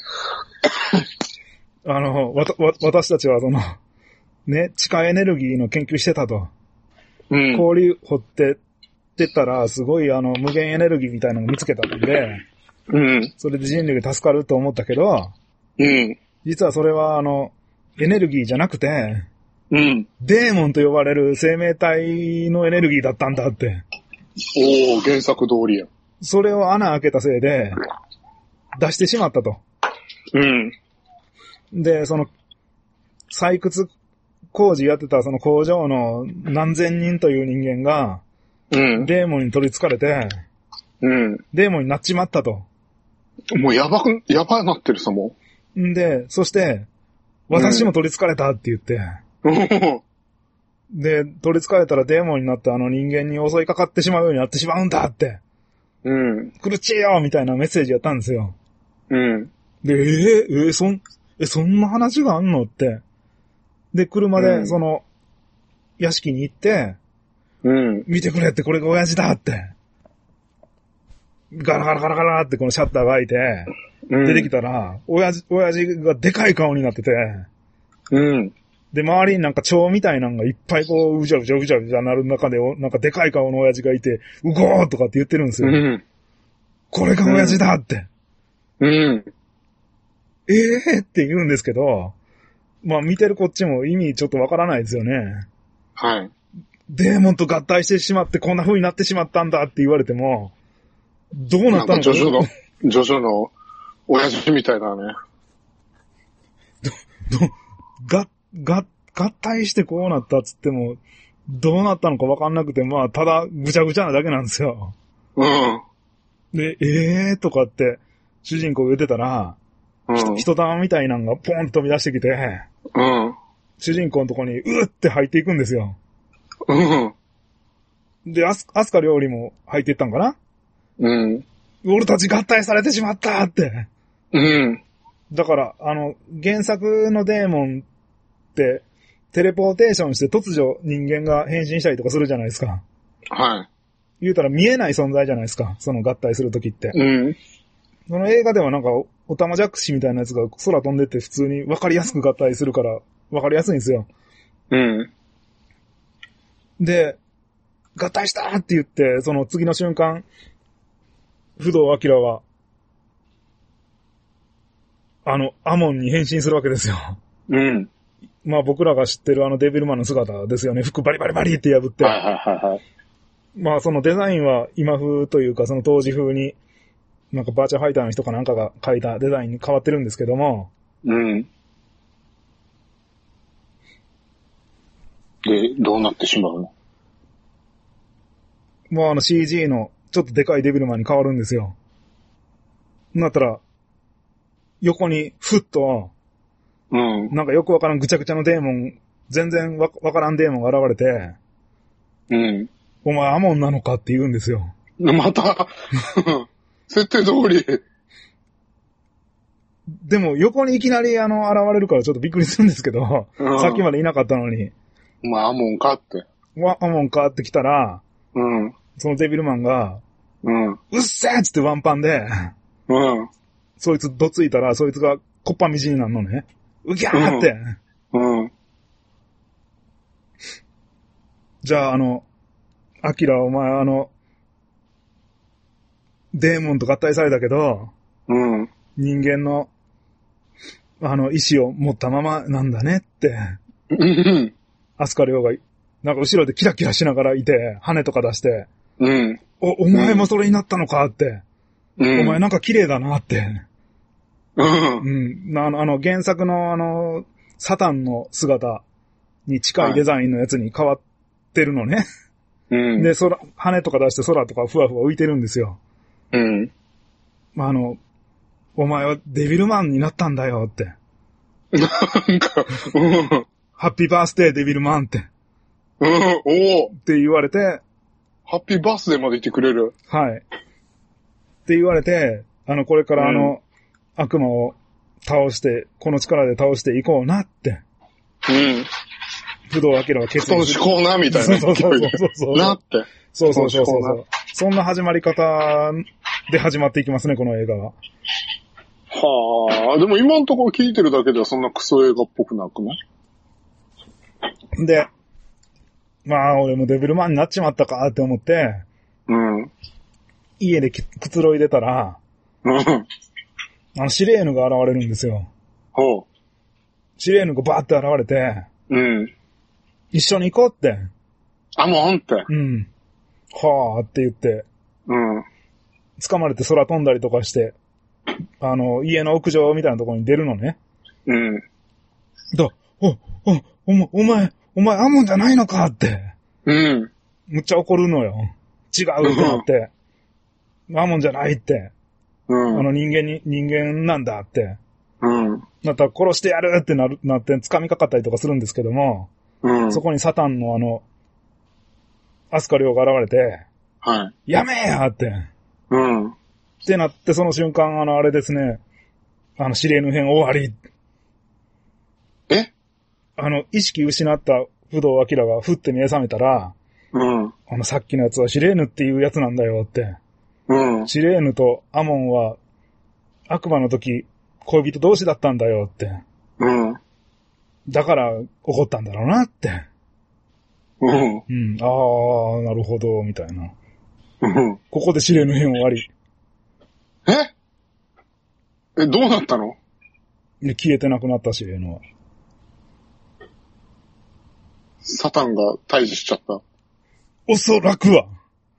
私たちはその、ね、地下エネルギーの研究してたと。 うん。 氷掘ってってったら、すごい無限エネルギーみたいなのを見つけたんで、 うん。 それで人類が助かると思ったけど、 うん。 実はそれはエネルギーじゃなくて、 うん。 デーモンと呼ばれる生命体のエネルギーだったんだって。 おー、原作通りや。 それを穴開けたせいで、出してしまったと。 うん。 で、その、採掘工事やってたその工場の何千人という人間が、 うん。 デーモンに取り憑かれて、 うん。 デーモンになっちまったと。 もうやばなってるさ、もんで、そして、私も取り憑かれたって言って、で、取り憑かれたらデーモンになって人間に襲いかかってしまうようになってしまうんだって。 うん。 苦しいよみたいなメッセージやったんですよ。 うん。 で、そんな話があんのって。で、車で、その、屋敷に行って、 うん。 見てくれって、これが親父だって。ガラガラガラガラってこのシャッターが開いて、出てきたら、親父がでかい顔になってて、 うん。 で、周りになんか蝶みたいなのがいっぱいこう、うじゃうじゃうじゃうじゃなる中で、なんかでかい顔の親父がいて、うごーとかって言ってるんですよ。 うん。 これが親父だって。 うん。 って言うんですけど、まあ見てるこっちも意味ちょっとわからないですよね。 はい。 デーモンと合体してしまってこんな風になってしまったんだって言われても、どうなったのか。 ジョジョの親父みたいだね。 合体してこうなったっつっても、どうなったのかわかんなくて、まあ、ただぐちゃぐちゃなだけなんですよ。 うん。 で、とかって、主人公が言ってたら、人玉みたいなのがポンと飛び出してきて、 うん。 主人公のとこにうって入っていくんですよ。 うん。 で、アスカ料理も入っていったんかな。 うん。 俺たち合体されてしまったって。 うん。 だから、原作のデーモンって、テレポーテーションして突如人間が変身したりとかするじゃないですか。 はい。 言うたら見えない存在じゃないですか。その合体するときって。 うん。 その映画ではなんか、オタマジャクシみたいなやつが空飛んでって普通に分かりやすく合体するから、分かりやすいんですよ。 うん。 で、合体したって言って、その次の瞬間、不動明は、アモンに変身するわけですよ。 うん。 まあ僕らが知ってるデビルマンの姿ですよね。服バリバリバリって破って。 はいはいはいはい。 まあそのデザインは今風というかその当時風に、なんかバーチャファイターの人かなんかが描いたデザインに変わってるんですけども。 うん。で、どうなってしまうの？ もうCG のちょっとでかいデビルマンに変わるんですよ。なったら、横にふっと、 うん。 なんかよくわからんぐちゃぐちゃのデーモン、全然わからんデーモンが現れて、 うん。 お前アモンなのかって言うんですよ。 また、設定通り。 でも横にいきなり現れるからちょっとびっくりするんですけど、さっきまでいなかったのに。 まあ、アモンかって。 アモンかって来たら、 うん。 そのデビルマンが、 うん。 うっせーっつってワンパンで、 うん。 そいつどついたら、そいつがこっぱみじんになるのね。うぎゃーって。 うん。 じゃあアキラお前デーモンと合体されたけど、 うん。 人間の、意志を持ったままなんだねって。 うん。 アスカリョウが、なんか後ろでキラキラしながらいて、羽とか出して、 うん。 お前もそれになったのかって。 うん。 お前なんか綺麗だなって。 うん。 うん。原作のサタンの姿に近いデザインのやつに変わってるのね。 うん。 で、羽とか出して空とかふわふわ浮いてるんですよ。 うん。 お前はデビルマンになったんだよって。 なんか、うん。 ハッピーバースデーデビルマンって。 うん、おー。 って言われて、 ハッピーバースデーまで言ってくれる。 はい。って言われて、これから悪魔を倒して、この力で倒していこうなって。 うん。 不動明は決意そうしこうな、みたいな。 そう。 なって。 そうそうそうそう。そんな始まり方で始まっていきますね、この映画は。 はあ、でも今のところ聞いてるだけではそんなクソ映画っぽくなくない？ で、まあ俺もデビルマンになっちまったかって思って、 うん。 家でくつろいでたら、 うん。 シレーヌが現れるんですよ。 ほう。 シレーヌがバーって現れて、 うん。 一緒に行こうって。 あ、もうあんた。 うん。はぁって言って、 うん。 掴まれて空飛んだりとかして、家の屋上みたいなところに出るのね。 うん。 お前、アモンじゃないのかって。 うん。 むっちゃ怒るのよ。違うってなって。アモンじゃないって。 うん。 人間なんだって。 うん。 なったら殺してやるってなって掴みかかったりとかするんですけども、 うん。 そこにサタンのアスカリオが現れて、 はい。 やめえやって。 うん。 ってなって、その瞬間、あれですね、シレーヌ編終わり。 え？ 意識失った不動明がふって目覚めたら、 うん。 さっきのやつはシレーヌっていうやつなんだよって。 うん。 シレーヌとアモンは、悪魔の時、恋人同士だったんだよって。 うん。 だから怒ったんだろうなって。 うん。 うん。ああ、なるほど、みたいな。 うん。 ここでシレーヌ編終わり。 どうなったの？ で、消えてなくなったシレーヌは。 サタンが退治しちゃった。 おそらくは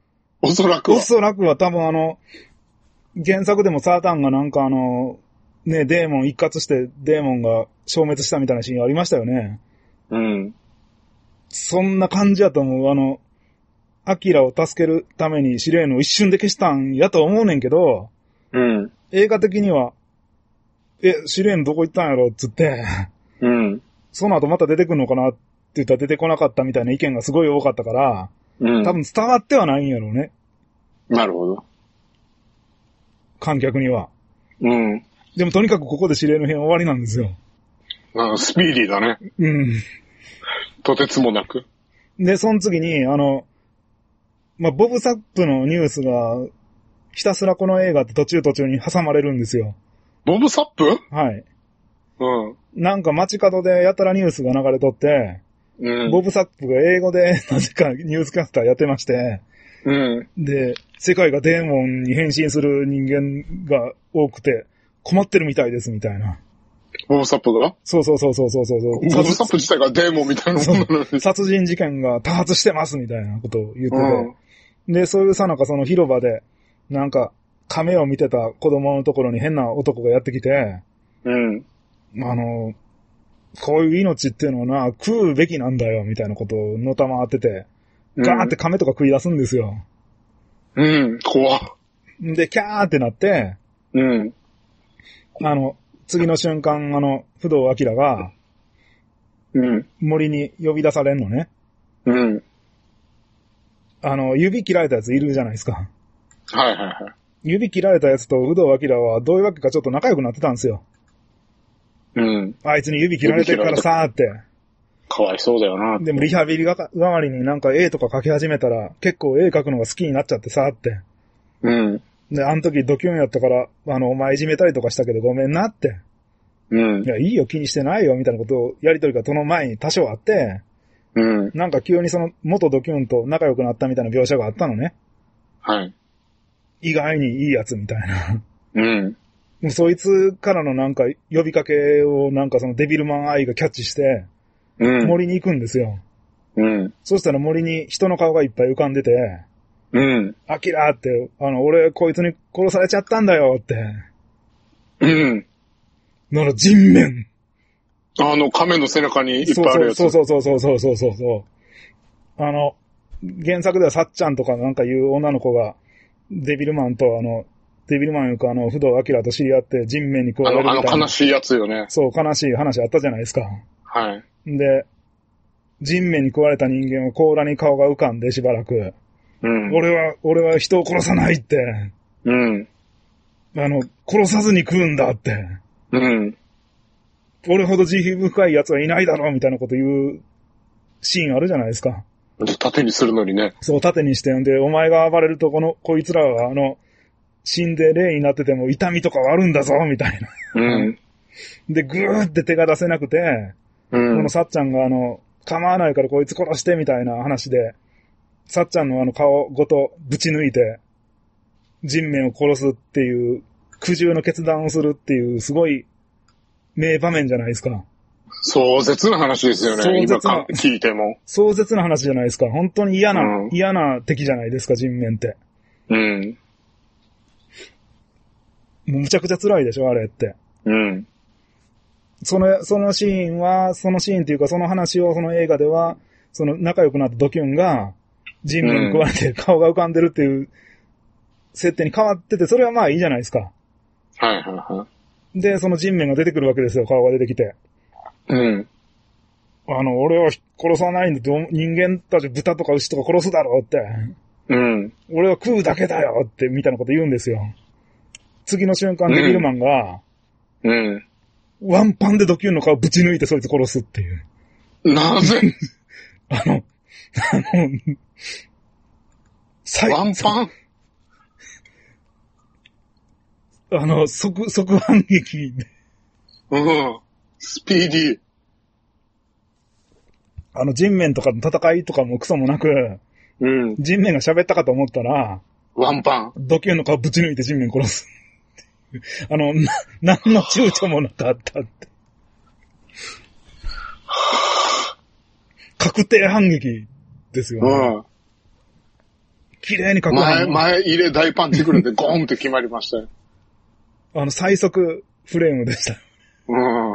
多分原作でもサタンがなんかね、デーモン一括してデーモンが消滅したみたいなシーンありましたよね。 うん。 そんな感じやと思う。アキラを助けるためにシレーヌを一瞬で消したんやと思うねんけど、 うん。 映画的には、シレーヌどこ行ったんやろっつって、 うん。 その後また出てくるのかなって言ったら出てこなかったみたいな意見がすごい多かったから、 うん。 多分伝わってはないんやろうね。 なるほど。 観客には。 うん。 でもとにかくここでシレーヌ編終わりなんですよ。 スピーディーだね。 うん。 とてつもなく。 で、その次に、ボブサップのニュースが、ひたすらこの映画って途中に挟まれるんですよ。 ボブサップ？ はい。 うん。 なんか街角でやたらニュースが流れとって、 うん。 ボブサップが英語でなぜかニュースキャスターやってまして、 うん。 で、世界がデーモンに変身する人間が多くて困ってるみたいですみたいな。 ボブサップが？ そう。ボブサップ自体がデーモンみたいなもんなのに。 殺人事件が多発してますみたいなことを言ってて。で、そういうさなかその広場で、なんか、亀を見てた子供のところに変な男がやってきて、 うん。 こういう命っていうのはな、食うべきなんだよ、みたいなことをのたまってて、ガーって亀とか食い出すんですよ。 うん、怖っ。 で、キャーってなって、 うん。 次の瞬間、不動明が、 うん。 森に呼び出されんのね。 うん。 指切られたやついるじゃないですか。 はい。 指切られたやつと不動明はどういうわけかちょっと仲良くなってたんですよ。 うん。 あいつに指切られてるからさーって。 かわいそうだよな。 でもリハビリ代わりになんか絵とか描き始めたら結構絵描くのが好きになっちゃってさーって。 うん。 で、あの時ドキュンやったから、お前いじめたりとかしたけどごめんなって。 うん。 いや、いいよ気にしてないよみたいなことをやりとりがその前に多少あって、 うん。 なんか急にその元ドキュンと仲良くなったみたいな描写があったのね。 はい。 意外にいいやつみたいな。 うん。 もうそいつからのなんか呼びかけをなんかそのデビルマンアイがキャッチして、 うん。 森に行くんですよ。 うん。 そしたら森に人の顔がいっぱい浮かんでて、 うん。 アキラーって、俺こいつに殺されちゃったんだよって。 うん。 なら人面。 亀の背中にいっぱいあるやつ。 そう。原作ではさっちゃんとかなんかいう女の子が、デビルマンいうか不動明と知り合って人面に食われるみたいな。 悲しいやつよね。 そう、悲しい話あったじゃないですか。 はい。 で、人面に食われた人間は甲羅に顔が浮かんでしばらく、 うん。 俺は人を殺さないって、 うん。 殺さずに食うんだって、 うん。 俺ほど慈悲深い奴はいないだろうみたいなこと言うシーンあるじゃないですか。 縦にするのにね。 そう、縦にしてんで、お前が暴れるとこいつらは死んで霊になってても痛みとかはあるんだぞ、みたいな。 うん。 で、ぐーって手が出せなくて、このさっちゃんが構わないからこいつ殺してみたいな話で、さっちゃんの顔ごとぶち抜いて、人面を殺すっていう、苦渋の決断をするっていう、すごい名場面じゃないですか。 壮絶な話ですよね。今聞いても。 壮絶な話じゃないですか。本当に嫌な敵じゃないですか、人面って。 うん。 もうむちゃくちゃ辛いでしょ、あれって。 うん。 そのシーンっていうか、その話をその映画では、仲良くなったドキュンが、人面に食われて顔が浮かんでるっていう設定に変わってて、それはまあいいじゃないですか。 はいはいはい。 で、その人面が出てくるわけですよ、顔が出てきて。 うん。 俺は殺さないんだって、人間たち豚とか牛とか殺すだろうって。 うん。 俺は食うだけだよって、みたいなこと言うんですよ。次の瞬間、デビルマンが、 うん。 ワンパンでドキュンの顔ぶち抜いてそいつ殺すっていう。 なぜワンパン即反撃で。 うん。スピーディー。 人面とかの戦いとかもクソもなく、 うん。 人面が喋ったかと思ったら、 ワンパン。 ドキュンの顔ぶち抜いて人面殺す。何の躊躇もなかったって。確定反撃ですよね。 うん。 綺麗に確定。 前入れ大パンチくるんでゴーンって決まりましたよ。 最速フレームでした。 うん。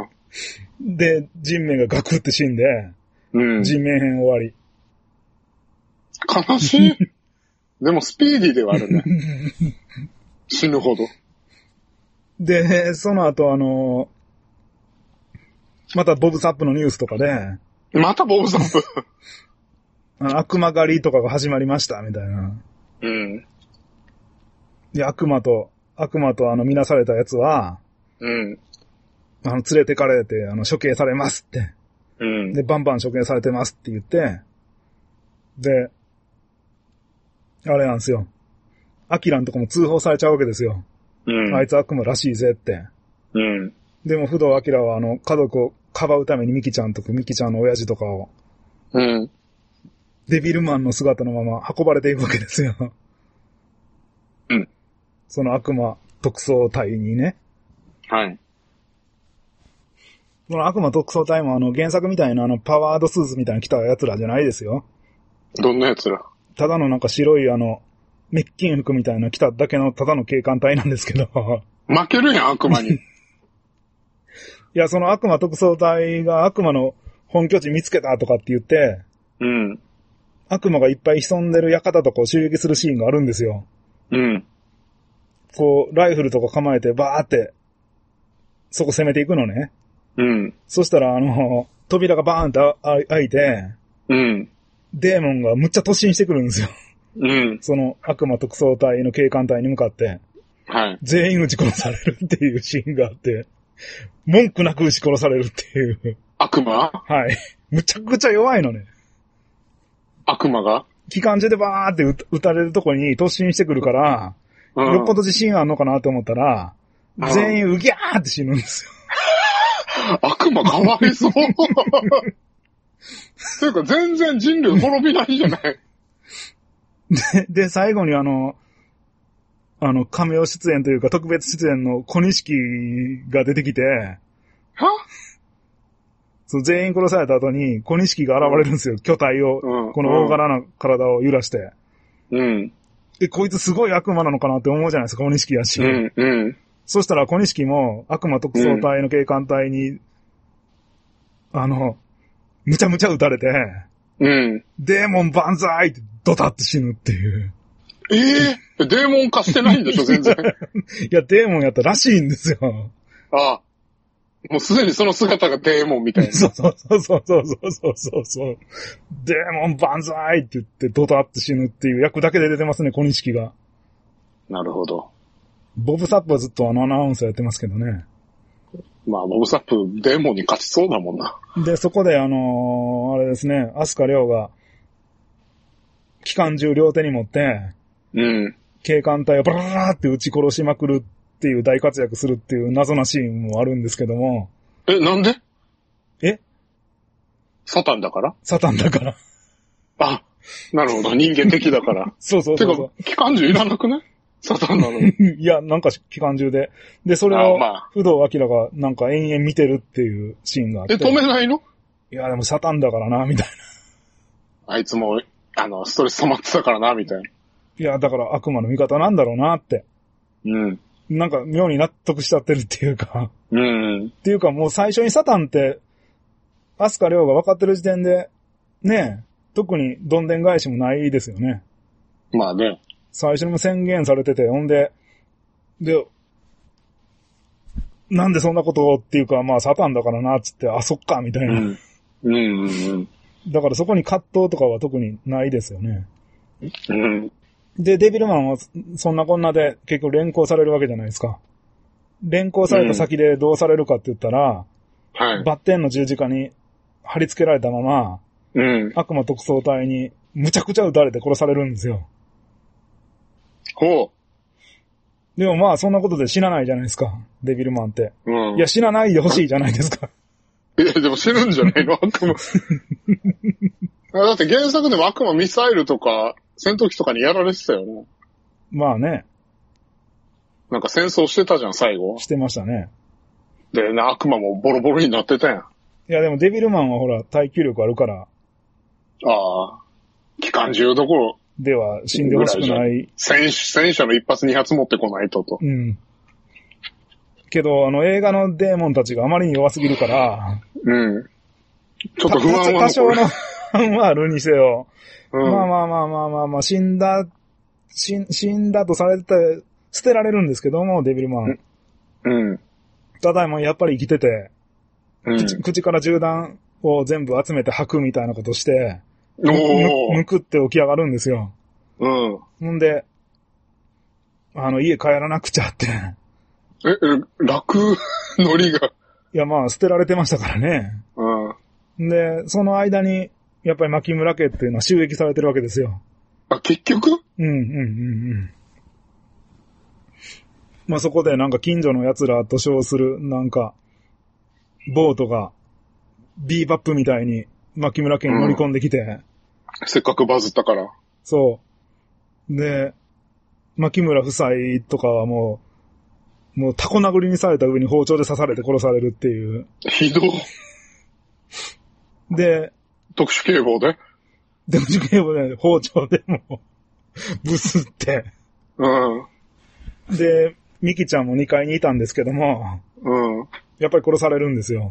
で、人面がガクって死んで、 うん。 人面編終わり。 悲しい。でもスピーディーではあるね。死ぬほど。 で、その後またボブサップのニュースとかで、 またボブサップ悪魔狩りとかが始まりました、みたいな。 うん。 で、悪魔と見なされたやつは、 うん。 連れてかれて、処刑されますって。 うん。 で、バンバン処刑されてますって言って、で、あれなんですよ。アキラんとこも通報されちゃうわけですよ。 うん。 あいつ悪魔らしいぜって。 うん。 でも、不動アキラは家族をかばうためにミキちゃんの親父とかを、 うん。 デビルマンの姿のまま運ばれていくわけですよ。 うん。 その悪魔特捜隊にね。 はい。 その悪魔特捜隊も原作みたいなパワードスーツみたいな着た奴らじゃないですよ。 どんな奴ら？ ただのなんか白いメッキン服みたいな着ただけのただの警官隊なんですけど。 負けるやん、悪魔に。 いや、その悪魔特捜隊が悪魔の本拠地見つけたとかって言って、 うん。 悪魔がいっぱい潜んでる館とかを襲撃するシーンがあるんですよ。 うん。 こう、ライフルとか構えてバーって、そこ攻めていくのね。 うん。 そしたら扉がバーンって開いて、 うん。 デーモンがむっちゃ突進してくるんですよ。 うん。 その悪魔特捜隊の警官隊に向かって、 はい。 全員撃ち殺されるっていうシーンがあって、文句なく撃ち殺されるっていう。 悪魔？ はい。むちゃくちゃ弱いのね。 悪魔が？ 機関銃でバーって撃たれるとこに突進してくるから、 うん、 よっぽど自信あんのかなと思ったら、全員うぎゃーって死ぬんですよ。 悪魔かわいそう。ていうか全然人類滅びないじゃない。 で、最後にカメオ出演というか特別出演の小錦が出てきて、 は？ そう、全員殺された後に小錦が現れるんですよ、巨体を、この大柄な体を揺らして。 うん。 で、こいつすごい悪魔なのかなって思うじゃないですか、小錦やし。 うん、うん。 そしたら小錦も悪魔特捜隊の警官隊に、むちゃむちゃ撃たれて、 うん。 デーモン万歳ってドタって死ぬっていう。 デーモン化してないんでしょ、全然。 いや、デーモンやったらしいんですよ。 ああ。もうすでにその姿がデーモンみたいな。 そう。デーモン万歳って言ってドタって死ぬっていう役だけで出てますね、小錦が。 なるほど。 ボブサップはずっとアナウンサーやってますけどね。 まあ、ボブサップ、デーモンに勝ちそうだもんな。 で、そこであれですね、アスカリョウが、 機関銃両手に持って、警官隊をバラバラって撃ち殺しまくるっていう大活躍するっていう謎なシーンもあるんですけども。 なんで？サタンだから？ サタンだから。 あ、なるほど。人間的だから。 そうそうそうそう。 てか、機関銃いらなくね？サタンなのに。 いや、なんか機関銃で。で、それを、不動明がなんか延々見てるっていうシーンがあって。 止めないの？ いや、でもサタンだからな、みたいな。あいつも、ストレス溜まってたからな、みたいな。 いや、だから悪魔の味方なんだろうなって。なんか妙に納得しちゃってるっていうか。っていうかもう最初にサタンって、アスカリョウが分かってる時点で、ねえ、特にどんでん返しもないですよね。 まあね。 最初にも宣言されてて、ほんで、なんでそんなことをっていうか、まあサタンだからな、つって、あ、そっか、みたいな。だからそこに葛藤とかは特にないですよね。で、デビルマンはそんなこんなで結局連行されるわけじゃないですか。連行された先でどうされるかって言ったら、バッテンの十字架に貼り付けられたまま、悪魔特捜隊にむちゃくちゃ撃たれて殺されるんですよ。 ほう。でもまあそんなことで死なないじゃないですか、デビルマンって。いや死なないでほしいじゃないですか。 いやでも死ぬんじゃないの悪魔。だって原作でも悪魔ミサイルとか戦闘機とかにやられてたよね。 まあね。 なんか戦争してたじゃん、最後。 してましたね。 で、悪魔もボロボロになってたやん。 いやでもデビルマンはほら耐久力あるから。 ああ。機関銃どころ。 では死んでほしくない。 戦車の一発二発持ってこないと。 けど、映画のデーモンたちがあまりに弱すぎるから、 ちょっと不安は多少の不安はあるにせよ。まあ、死んだとされて、捨てられるんですけども、デビルマン。ただもやっぱり生きてて、口から銃弾を全部集めて吐くみたいなことして、むくって起き上がるんですよ。ほんで、家帰らなくちゃって。 楽ノリが。 いや、まあ、捨てられてましたからね。で、その間に、やっぱり牧村家っていうのは襲撃されてるわけですよ。 あ、結局？ まあ、そこでなんか近所の奴らと称する、なんか、ボートが、ビーバップみたいに、牧村家に乗り込んできて、 せっかくバズったから。 そう。で、牧村夫妻とかはもうタコ殴りにされた上に包丁で刺されて殺されるっていう。 ひど。 で、 特殊警棒で包丁でもブスって。で、ミキちゃんも2階にいたんですけども、やっぱり殺されるんですよ。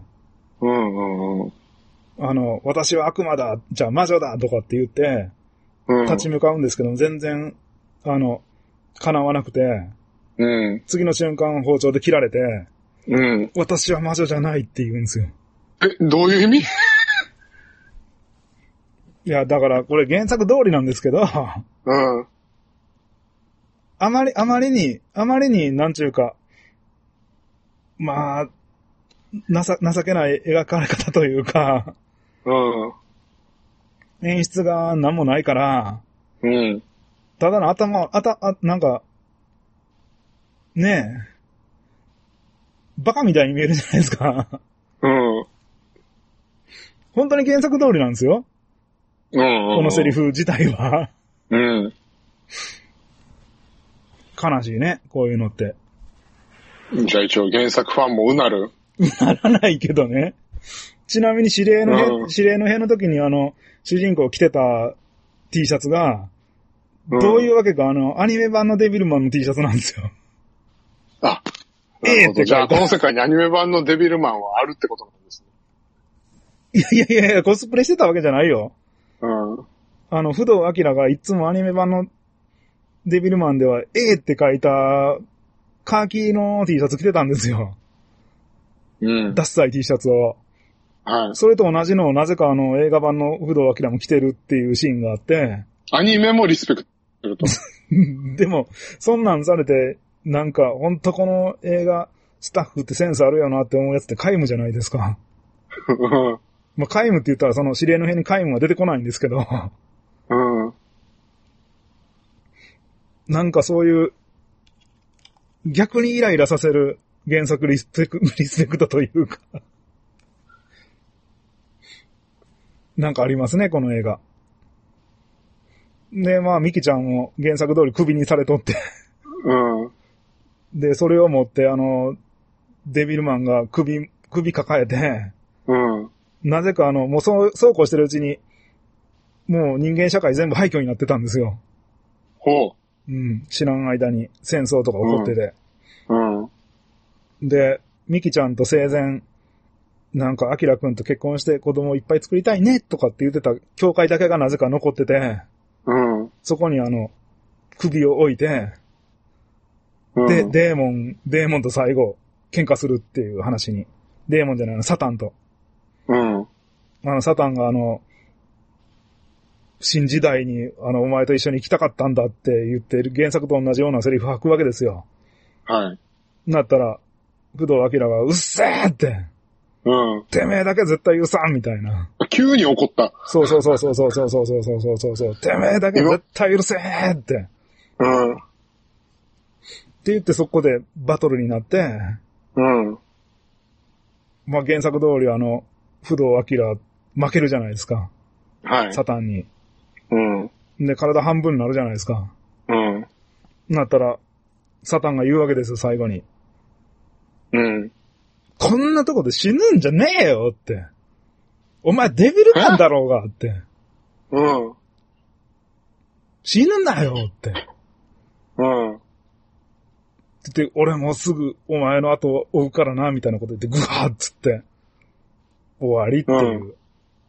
私は悪魔だ、じゃあ魔女だとかって言って、立ち向かうんですけども、全然、叶わなくて、次の瞬間包丁で切られて、私は魔女じゃないって言うんですよ。 どういう意味？ いや、だからこれ原作通りなんですけど、あまりに、なんちゅうか、まあ、情けない描かれ方というか、演出が何もないから、ただのなんか、ねえ、バカみたいに見えるじゃないですか。本当に原作通りなんですよ。このセリフ自体は。悲しいね、こういうのって。 じゃあ一応原作ファンもうなる？ ならないけどね。ちなみに指令の兵の時に主人公着てた T シャツが、どういうわけかアニメ版のデビルマンの T シャツなんですよ。 あ、ってじゃあこの世界にアニメ版のデビルマンはあるってことなんですね。いや、コスプレしてたわけじゃないよ。不動明がいつもアニメ版のデビルマンではって書いたカーキの T シャツ着てたんですよ。ダッサい T シャツを。それと同じのをなぜか映画版の不動明も着てるっていうシーンがあって。 アニメもリスペクトすると。 でも、そんなんされて、なんか、ほんとこの映画、スタッフってセンスあるよなって思うやつって皆無じゃないですか。まあ、皆無って言ったらその指令の辺に皆無は出てこないんですけど。 なんかそういう、逆にイライラさせる原作リスペクトというか、なんかありますね、この映画。で、まあ、ミキちゃんも原作通り首にされとってうん。 で、それを持って、デビルマンが首抱えて、 うん。 なぜかもうそうこうしてるうちに、もう人間社会全部廃墟になってたんですよ。 ほう。 うん。知らん間に戦争とか起こってて。 うん。 で、ミキちゃんと生前、なんか、アキラくんと結婚して子供いっぱい作りたいねとかって言ってた教会だけがなぜか残ってて、 うん。 そこに首を置いて、で、デーモンと最後、喧嘩するっていう話に。デーモンじゃないの、サタンと。 うん。 サタンが新時代に、お前と一緒に行きたかったんだって言ってる原作と同じようなセリフ吐くわけですよ。 はい。 なったら、工藤明がうっせーって、 うん。 てめえだけ絶対許さんみたいな。 急に怒った。 そう。てめえだけ絶対許せーって。 うん。 って言ってそこでバトルになって、 うん。 まあ原作通り不動明負けるじゃないですか。 はい。 サタンに。 うん。 で、体半分になるじゃないですか。 うん。 なったら、サタンが言うわけですよ、最後に。 うん。 こんなとこで死ぬんじゃねえよって。お前デビルマンだろうがって。 うん。 死ぬなよって。 うん。 で、俺もうすぐお前の後を追うからな、みたいなこと言って、ぐわーっつって、終わりっていう。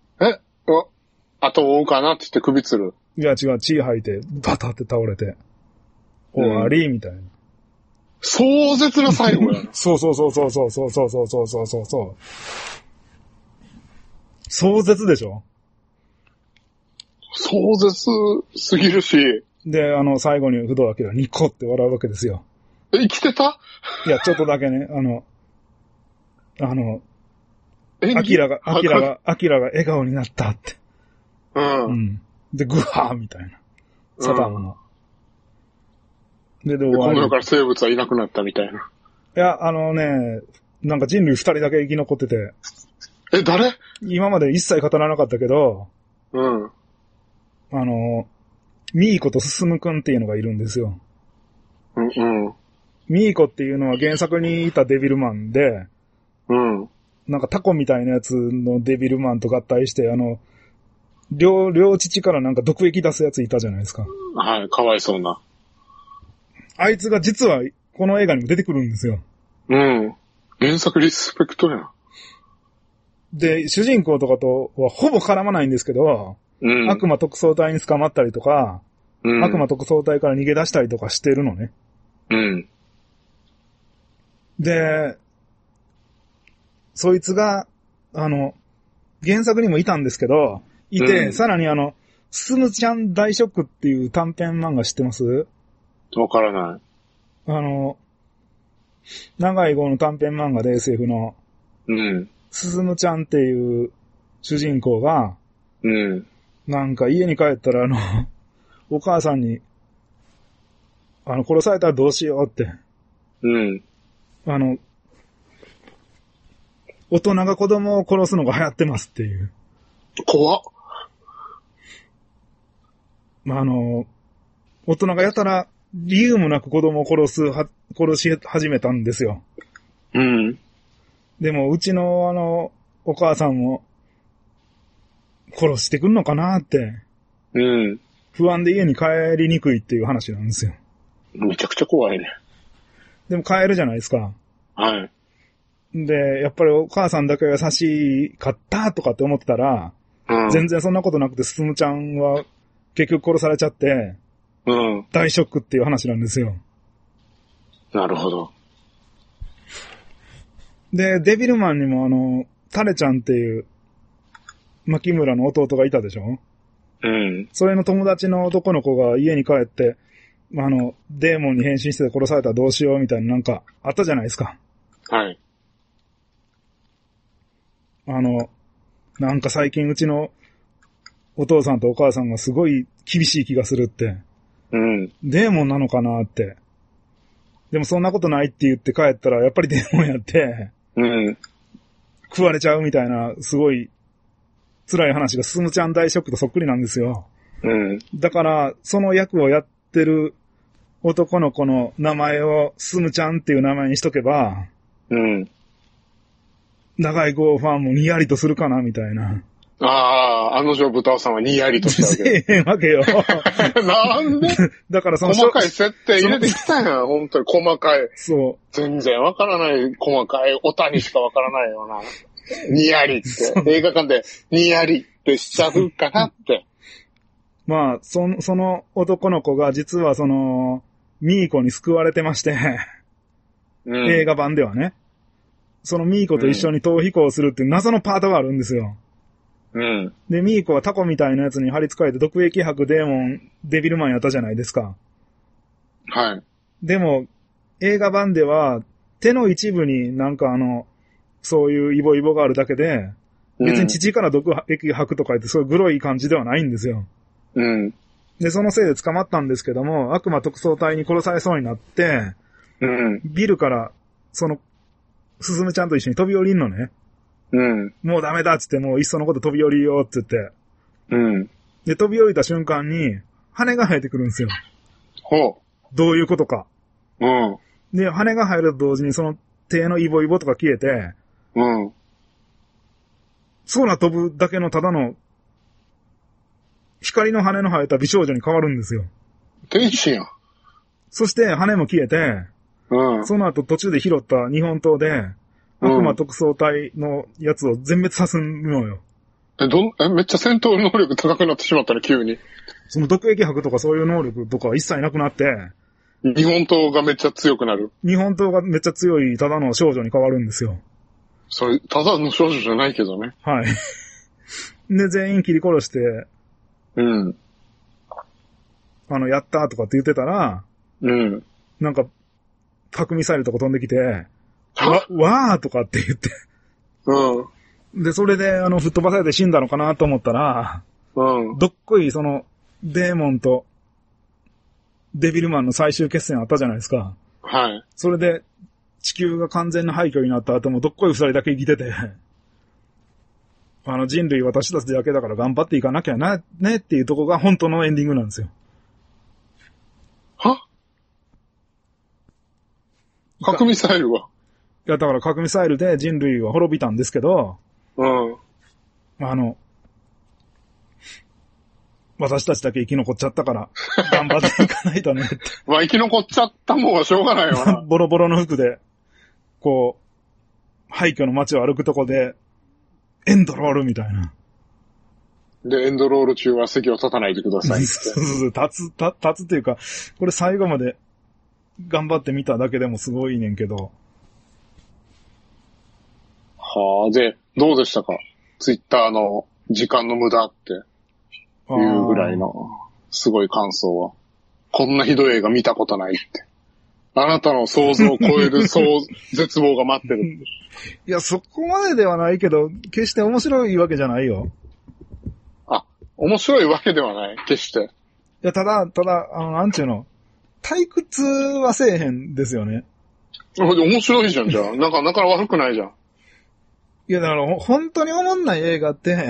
後を追うかなって言って首つる。 いや違う、血吐いて、バタって倒れて、終わり、みたいな。 壮絶な最後やな。 そう。壮絶でしょ？ 壮絶すぎるし。 で、最後に不動明がニコって笑うわけですよ。 生きてた？ いや、ちょっとだけね、アキラが笑顔になったって。 うん。 うん。で、グワーみたいな。サタンの。で、終わり。 この世から生物はいなくなったみたいな。 いや、なんか人類二人だけ生き残ってて。 誰？ 今まで一切語らなかったけど、 うん。 ミーコとススムくんっていうのがいるんですよ。 うん。 ミーコっていうのは原作にいたデビルマンで、 うん。 なんかタコみたいなやつのデビルマンと合体して、両乳からなんか毒液出すやついたじゃないですか。 はい、かわいそうな。 あいつが実はこの映画にも出てくるんですよ。 うん。原作リスペクトやな。 で、主人公とかとはほぼ絡まないんですけど、 うん、 悪魔特捜隊に捕まったりとか、 うん、 悪魔特捜隊から逃げ出したりとかしてるのね。 うん。 で、そいつが、原作にもいたんですけど、いて、さらにスムちゃん大ショックっていう短編漫画知ってます？ わからない。 長い号の短編漫画で SF の、 うん。 スズムちゃんっていう主人公が、 うん。 なんか家に帰ったらお母さんに、殺されたらどうしようって。 うん。 大人が子供を殺すのが流行ってますっていう。 怖っ。 大人がやたら理由もなく子供を殺し始めたんですよ。 うん。 でも、うちのお母さんも、殺してくんのかなって。 うん。 不安で家に帰りにくいっていう話なんですよ。 めちゃくちゃ怖いね。 でも帰るじゃないですか。 はい。 で、やっぱりお母さんだけ優しかったとかって思ってたら、 うん、 全然そんなことなくて、すむちゃんは結局殺されちゃって、 うん。 大ショックっていう話なんですよ。 なるほど。 で、デビルマンにもタレちゃんっていう、牧村の弟がいたでしょ？ うん。 それの友達の男の子が家に帰って、デーモンに変身して殺されたらどうしようみたいななんかあったじゃないですか。 はい。 なんか最近うちのお父さんとお母さんがすごい厳しい気がするって。 うん。 デーモンなのかなって。でもそんなことないって言って帰ったら、やっぱりデーモンやって、 うん。 食われちゃうみたいな、すごい辛い話がスムちゃん大ショックとそっくりなんですよ。 うん。 だから、その役をやってる男の子の名前をスムちゃんっていう名前にしとけば、 うん。 長い号ファンもにやりとするかなみたいな。 ああ、あの女豚尾さんはにやりとしたわけ。 せえへんわけよ。 なんでだからその細かい設定入れてきたやん、本当に細かい。 そう。 全然わからない細かい、オタにしかわからないような。にやりって。映画館でにやりってしちゃうかなって。 まあ、その男の子が実はミーコに救われてまして、 うん、 映画版ではね。そのミーコと一緒に逃避行するっていう謎のパートがあるんですよ。 うん。 で、ミーコはタコみたいなやつに貼り付かれて毒液吐くデーモン、デビルマンやったじゃないですか。 はい。 でも、映画版では手の一部になんかそういうイボイボがあるだけで、別に父から毒液吐くとか言ってそういうグロい感じではないんですよ。 うん。 で、そのせいで捕まったんですけども、悪魔特捜隊に殺されそうになって、 うん。 ビルから、すずめちゃんと一緒に飛び降りんのね。 うん。 もうダメだっつって、もういっそのこと飛び降りようって言って。 うん。 で、飛び降りた瞬間に、羽が生えてくるんですよ。 ほう。どういうことか。 うん。 で、羽が生えると同時にその手のイボイボとか消えて、 うん。 空飛ぶだけのただの、光の羽の生えた美少女に変わるんですよ。 天使やん。 そして羽も消えて、 うん。 その後途中で拾った日本刀で、悪魔特捜隊のやつを全滅さすのよ。 めっちゃ戦闘能力高くなってしまったね、急に。 その毒液吐くとかそういう能力とかは一切なくなって、 日本刀がめっちゃ強くなる。 日本刀がめっちゃ強いただの少女に変わるんですよ。 それ、ただの少女じゃないけどね。 はい。で、全員切り殺して、 うん。 やったとかって言ってたら、 うん。 なんか、核ミサイルとか飛んできて、わーとかって言って。 うん。 で、それで、吹っ飛ばされて死んだのかなと思ったら、 うん。 どっこい、デーモンと、デビルマンの最終決戦あったじゃないですか。 はい。 それで、地球が完全な廃墟になった後も、どっこい二人だけ生きてて、人類私たちだけだから頑張っていかなきゃな、ねっていうとこが本当のエンディングなんですよ。 は？核ミサイルは？ いや、だから核ミサイルで人類は滅びたんですけど、 うん。 私たちだけ生き残っちゃったから、頑張っていかないとねって。 まあ生き残っちゃったもんはしょうがないわな。 ボロボロの服で、こう、廃墟の街を歩くとこで、エンドロールみたいな。 で、エンドロール中は席を立たないでくださいって。 そうそう立つっていうか、これ最後まで頑張ってみただけでもすごいねんけど。 はあ、で、どうでしたか？ツイッターの時間の無駄っていうぐらいのすごい感想は。こんなひどい映画見たことないって。あなたの想像を超える絶望が待ってる。 いや、そこまでではないけど、決して面白いわけじゃないよ。 あ、面白いわけではない、決して。いや、ただ、なんちゅうの、退屈はせえへんですよね。 面白いじゃん、じゃあ。なかなか悪くないじゃん。 いや、だから本当に思んない映画って、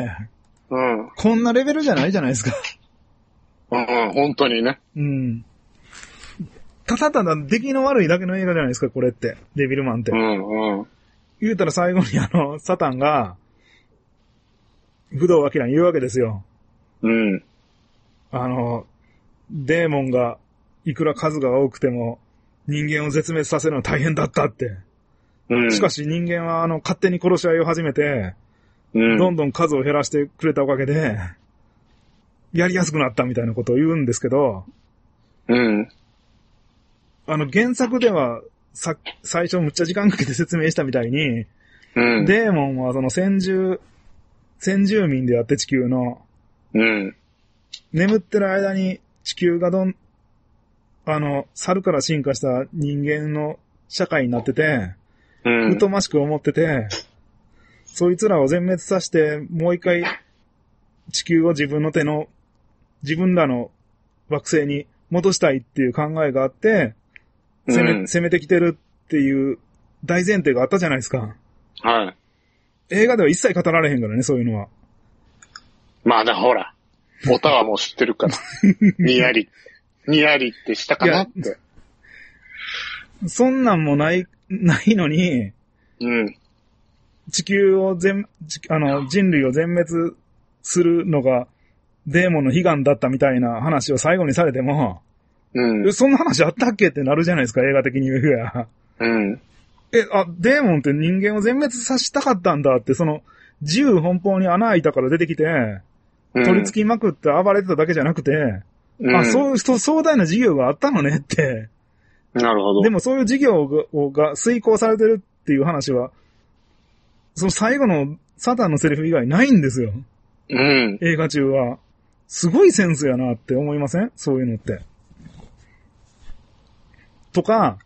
うん。 こんなレベルじゃないじゃないですか。 うん、本当にね。 うん。ただただ出来の悪いだけの映画じゃないですか、これって。デビルマンって。 うんうん。 言うたら最後にサタンが、不動明に言うわけですよ。 うん。 デーモンがいくら数が多くても人間を絶滅させるのは大変だったって。うん。しかし人間は勝手に殺し合いを始めて、うん。どんどん数を減らしてくれたおかげで、やりやすくなったみたいなことを言うんですけど、 うん。 原作では最初むっちゃ時間かけて説明したみたいに、うん、デーモンは先住民であって地球の、うん、眠ってる間に地球が猿から進化した人間の社会になってて、うん、疎ましく思ってて、そいつらを全滅させて、もう一回地球を自分らの惑星に戻したいっていう考えがあって、攻めてきてるっていう大前提があったじゃないですか。 はい。 映画では一切語られへんからね、そういうのは。 まあね、ほら。オタはもう知ってるから。にやりってしたかなって。 そんなんもないのに、地球を人類を全滅するのがデーモンの悲願だったみたいな話を最後にされても、そんな話あったっけってなるじゃないですか、映画的に言うや。デーモンって人間を全滅させたかったんだって、その、自由奔放に穴開いたから出てきて、取り付きまくって暴れてただけじゃなくて、そういう壮大な事業があったのねって。 なるほど。 でもそういう事業が遂行されてるっていう話は、その最後のサタンのセリフ以外ないんですよ。映画中は。すごいセンスやなって思いません？そういうのって。とか、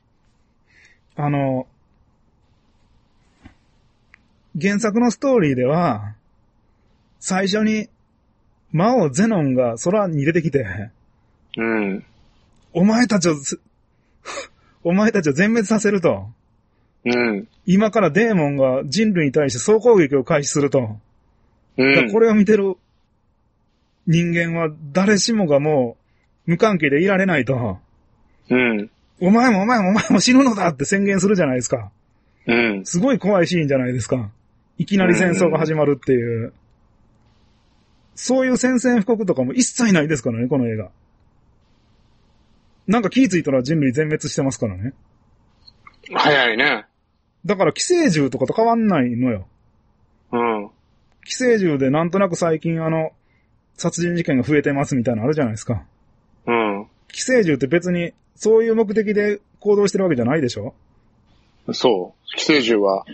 原作のストーリーでは、最初に、魔王ゼノンが空に出てきて、お前たちを全滅させると。今からデーモンが人類に対して総攻撃を開始すると。これを見てる人間は誰しもがもう無関係でいられないと。お前も死ぬのだって宣言するじゃないですか。すごい怖いシーンじゃないですか。いきなり戦争が始まるっていう。そういう宣戦布告とかも一切ないですからね、この映画。なんか気ぃついたら人類全滅してますからね。 早いね。 だから寄生獣とかと変わんないのよ。寄生獣でなんとなく最近殺人事件が増えてますみたいなのあるじゃないですか。寄生獣って別にそういう目的で行動してるわけじゃないでしょ？ そう。寄生獣は、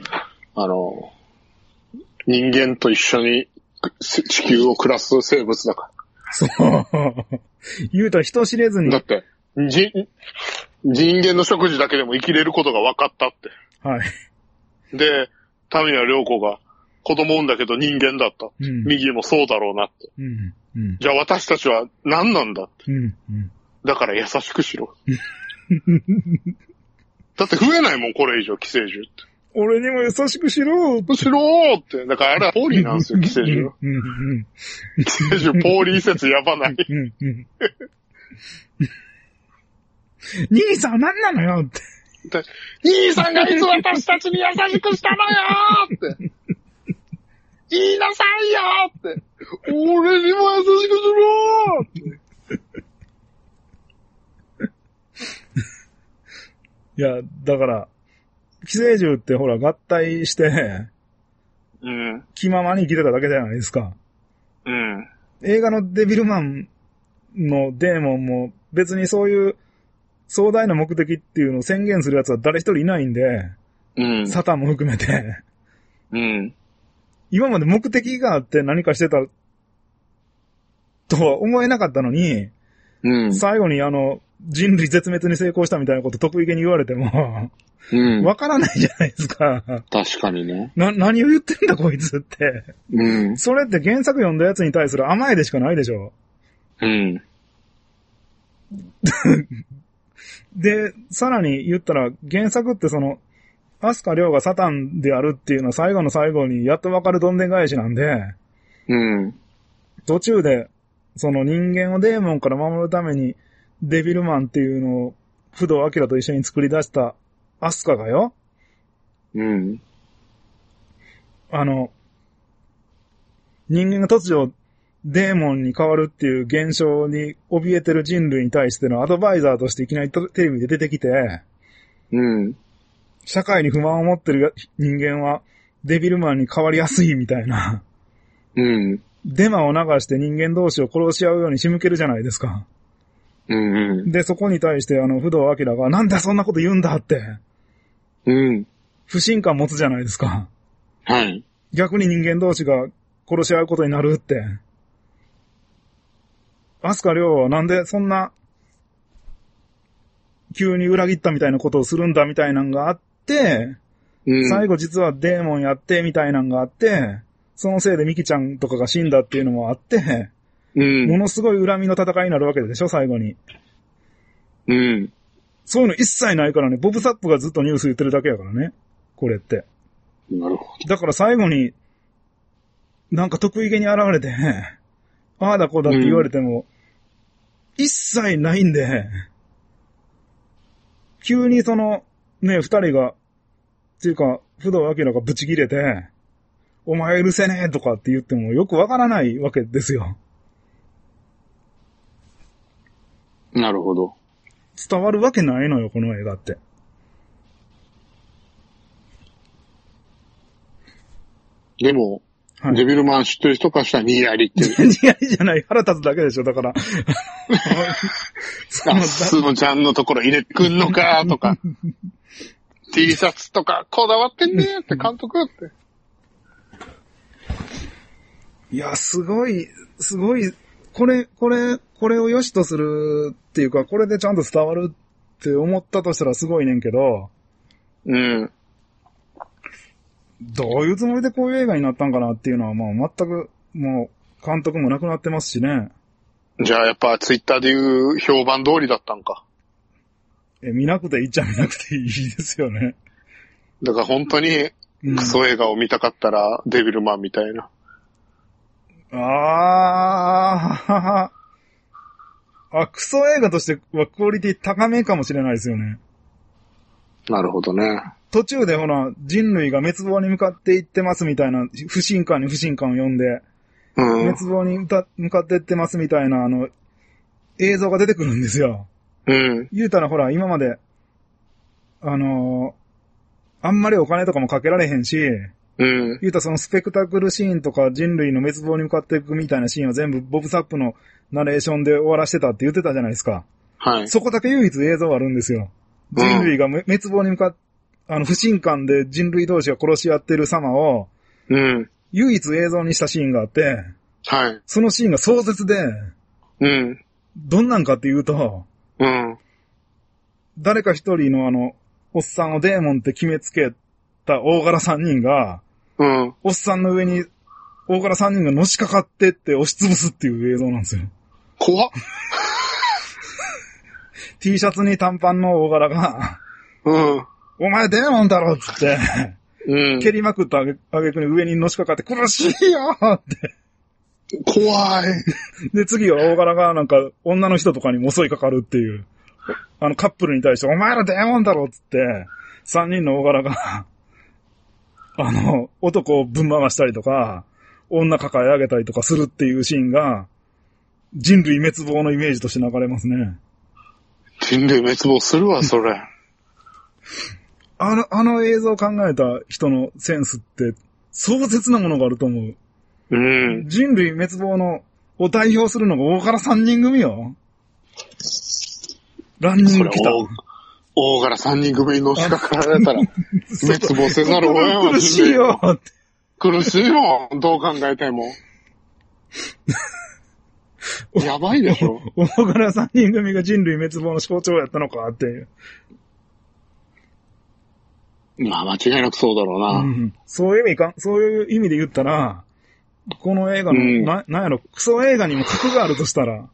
人間と一緒に地球を暮らす生物だから。 そう。言うたら人知れずに。 だって、人間の食事だけでも生きれることが分かったって。 はい。 で、田宮良子が子供産んだけど人間だった。右もそうだろうなって。じゃあ私たちは何なんだって。だから優しくしろ。だって増えないもん、これ以上寄生獣って。 俺にも優しくしろしろーって。だからあれはポーリーなんですよ、寄生獣。寄生獣ポーリー説やばない。 兄さん何なのよって。 兄さんがいつ私たちに優しくしたのよーって。言いなさいよーって。俺にも優しくしろーって。 いや、だから、寄生獣ってほら合体して、気ままに生きてただけじゃないですか。映画のデビルマンのデーモンも別にそういう壮大な目的っていうのを宣言するやつは誰一人いないんで、サタンも含めて、今まで目的があって何かしてたとは思えなかったのに、最後に人類絶滅に成功したみたいなこと得意げに言われても、わからないじゃないですか。 確かにね。 何を言ってんだこいつって。それって原作読んだやつに対する甘えでしかないでしょ。で、さらに言ったら原作ってアスカリョウがサタンであるっていうのは最後の最後にやっとわかるどんでん返しなんで、途中で人間をデーモンから守るためにデビルマンっていうのを不動明と一緒に作り出したアスカがよ。人間が突如デーモンに変わるっていう現象に怯えてる人類に対してのアドバイザーとしていきなりテレビで出てきて、社会に不満を持ってる人間はデビルマンに変わりやすいみたいな。デマを流して人間同士を殺し合うように仕向けるじゃないですか。で、そこに対して不動明がなんでそんなこと言うんだって。不信感持つじゃないですか。逆に人間同士が殺し合うことになるって。アスカリョウはなんでそんな急に裏切ったみたいなことをするんだみたいなのがあって、最後実はデーモンやってみたいなのがあって、そのせいでミキちゃんとかが死んだっていうのもあって、ものすごい恨みの戦いになるわけでしょ、最後に。 うん。 そういうの一切ないからね、ボブサップがずっとニュース言ってるだけやからね。これって。 なるほど。 だから最後に、なんか得意げに現れて、ああだこうだって言われても、一切ないんで、急にその、ね、二人が、っていうか、不動明がブチ切れて、お前許せねえとかって言ってもよくわからないわけですよ。 なるほど。 伝わるわけないのよ、この映画って。 でも、はい、デビルマン知ってる人からしたらニヤリっていう。 ニヤリじゃない、腹立つだけでしょ、だから。 スノちゃんのところ入れてくんのかとか、T シャツとかこだわってんねって監督って。 いや、すごい、これを良しとするっていうか、これでちゃんと伝わるって思ったとしたらすごいねんけど、 うん。 どういうつもりでこういう映画になったんかなっていうのはもう全く、もう監督も亡くなってますしね。 じゃあやっぱツイッターでいう評判通りだったんか。 見なくていいっちゃ見なくていいですよね。 だから本当にクソ映画を見たかったらデビルマンみたいな。クソ映画としてはクオリティ高めかもしれないですよね。 なるほどね。 途中でほら、人類が滅亡に向かっていってますみたいな、不信感に不信感を呼んで、滅亡に向かっていってますみたいな、映像が出てくるんですよ。 うん。 言うたらほら、今まで、あんまりお金とかもかけられへんし、 うん。 言うたらそのスペクタクルシーンとか人類の滅亡に向かっていくみたいなシーンは全部ボブサップのナレーションで終わらしてたって言ってたじゃないですか。 はい。 そこだけ唯一映像あるんですよ。人類が滅亡に向かって、不信感で人類同士が殺し合ってる様を、 うん。 唯一映像にしたシーンがあって、 はい。 そのシーンが壮絶で、 うん。 どんなんかっていうと、 うん。 誰か一人のおっさんをデーモンって決めつけた大柄3人が、 うん。 おっさんの上に大柄3人がのしかかってって押しつぶすっていう映像なんですよ。 怖っ。 T シャツに短パンの大柄が、 うん。 お前デーモンだろっつって、 うん。 蹴りまくったあげくに上にのしかかって苦しいよって。 怖い。 で、次は大柄がなんか女の人とかにも襲いかかるっていう。カップルに対してお前らデーモンだろっつって、3人の大柄が、男をぶん回したりとか、女抱え上げたりとかするっていうシーンが、人類滅亡のイメージとして流れますね。 人類滅亡するわ、それ。 映像を考えた人のセンスって、壮絶なものがあると思う。 うん。 人類滅亡を代表するのが大柄3人組よ。ランニング来た。 大柄3人組にのしかかられたら、滅亡せざるを得んわ。 苦しいよって。 苦しいよ、どう考えても。やばいでしょ。 大柄3人組が人類滅亡の象徴やったのかっていう。 まあ間違いなくそうだろうな。 うん、そういう意味で言ったら、この映画の、なんやろ、クソ映画にも格があるとしたら、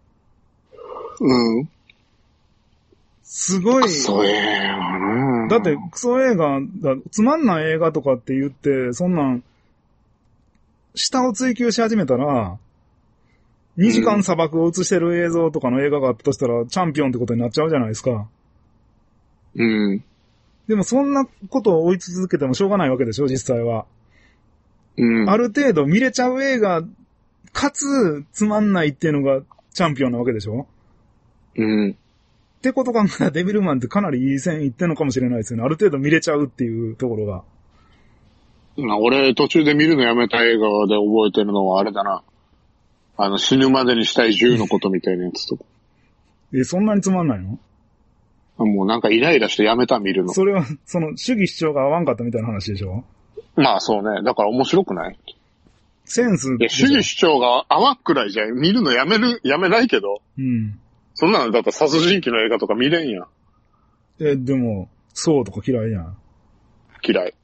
うん。 すごい。 クソ映画な。 だってクソ映画、つまんない映画とかって言って、そんなん、下を追求し始めたら、2時間砂漠を映してる映像とかの映画があったとしたら、チャンピオンってことになっちゃうじゃないですか。 うん。 でもそんなことを追い続けてもしょうがないわけでしょ、実際は。 うん。 ある程度見れちゃう映画、かつつまんないっていうのがチャンピオンなわけでしょ。 うん。 ってこと考えたらデビルマンってかなりいい線いってんのかもしれないですよね。ある程度見れちゃうっていうところが。 俺途中で見るのやめた映画で覚えてるのはあれだな。死ぬまでにしたい10のことみたいなやつとか。 そんなにつまんないの？ もうなんかイライラしてやめた見るの。 それは、主義主張が合わんかったみたいな話でしょ？ まあそうね。だから面白くない？ センス。 主義主張が合わんくらいじゃ見るのやめないけど。 うん。 そんなのだったら殺人鬼の映画とか見れんやん。 でも、そうとか嫌いやん。 嫌い。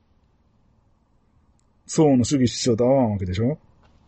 そうの主義主張と合わんわけでしょ？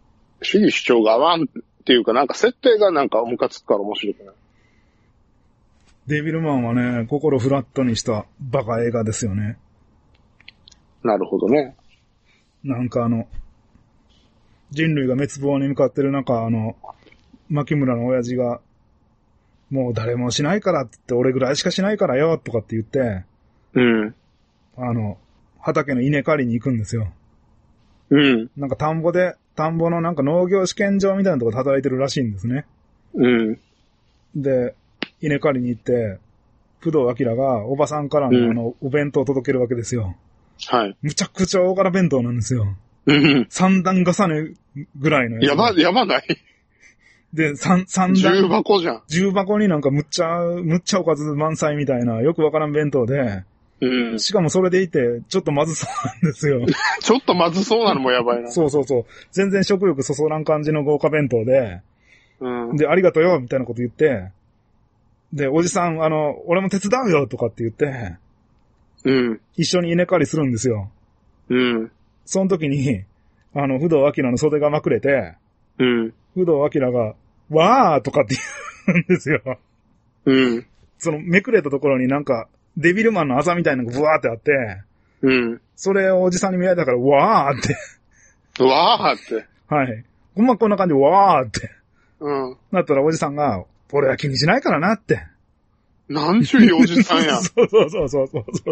主義主張が合わんっていうかなんか設定がなんかムカつくから面白くない。 デビルマンはね、心フラットにしたバカ映画ですよね。 なるほどね。 なんか人類が滅亡に向かってる中、牧村の親父が、もう誰もしないからって言って、俺ぐらいしかしないからよ、とかって言って、 うん。 畑の稲刈りに行くんですよ。 うん。 なんか田んぼのなんか農業試験場みたいなところで働いてるらしいんですね。 うん。 で、稲刈りに行って、工藤明がおばさんからのお弁当を届けるわけですよ。 はい。 むちゃくちゃ大柄弁当なんですよ。 うん。 三段重ねぐらいのやつ。 やばない。 で、三段。 重箱じゃん。 重箱になんかむっちゃおかず満載みたいな、よくわからん弁当で、 うん。 しかもそれでいて、ちょっとまずそうなんですよ。 ちょっとまずそうなのもやばいな。 そう。全然食欲そそらん感じの豪華弁当で、 うん。 で、ありがとうよ、みたいなこと言って、で、おじさん、俺も手伝うよ、とかって言って、 うん。 一緒に稲刈りするんですよ。 うん。 その時に、不動明の袖がまくれて、 うん。 不動明が、わーとかって言うんですよ。 うん。 その、めくれたところになんか、デビルマンのあざみたいなのがブワーってあって、 うん。 それをおじさんに見られたから、わーって。 わーって。 はい。ほんまこんな感じで、わーって。 うん。 なったらおじさんが、俺は気にしないからなって。 なんちゅういいおじさんやん。 そう。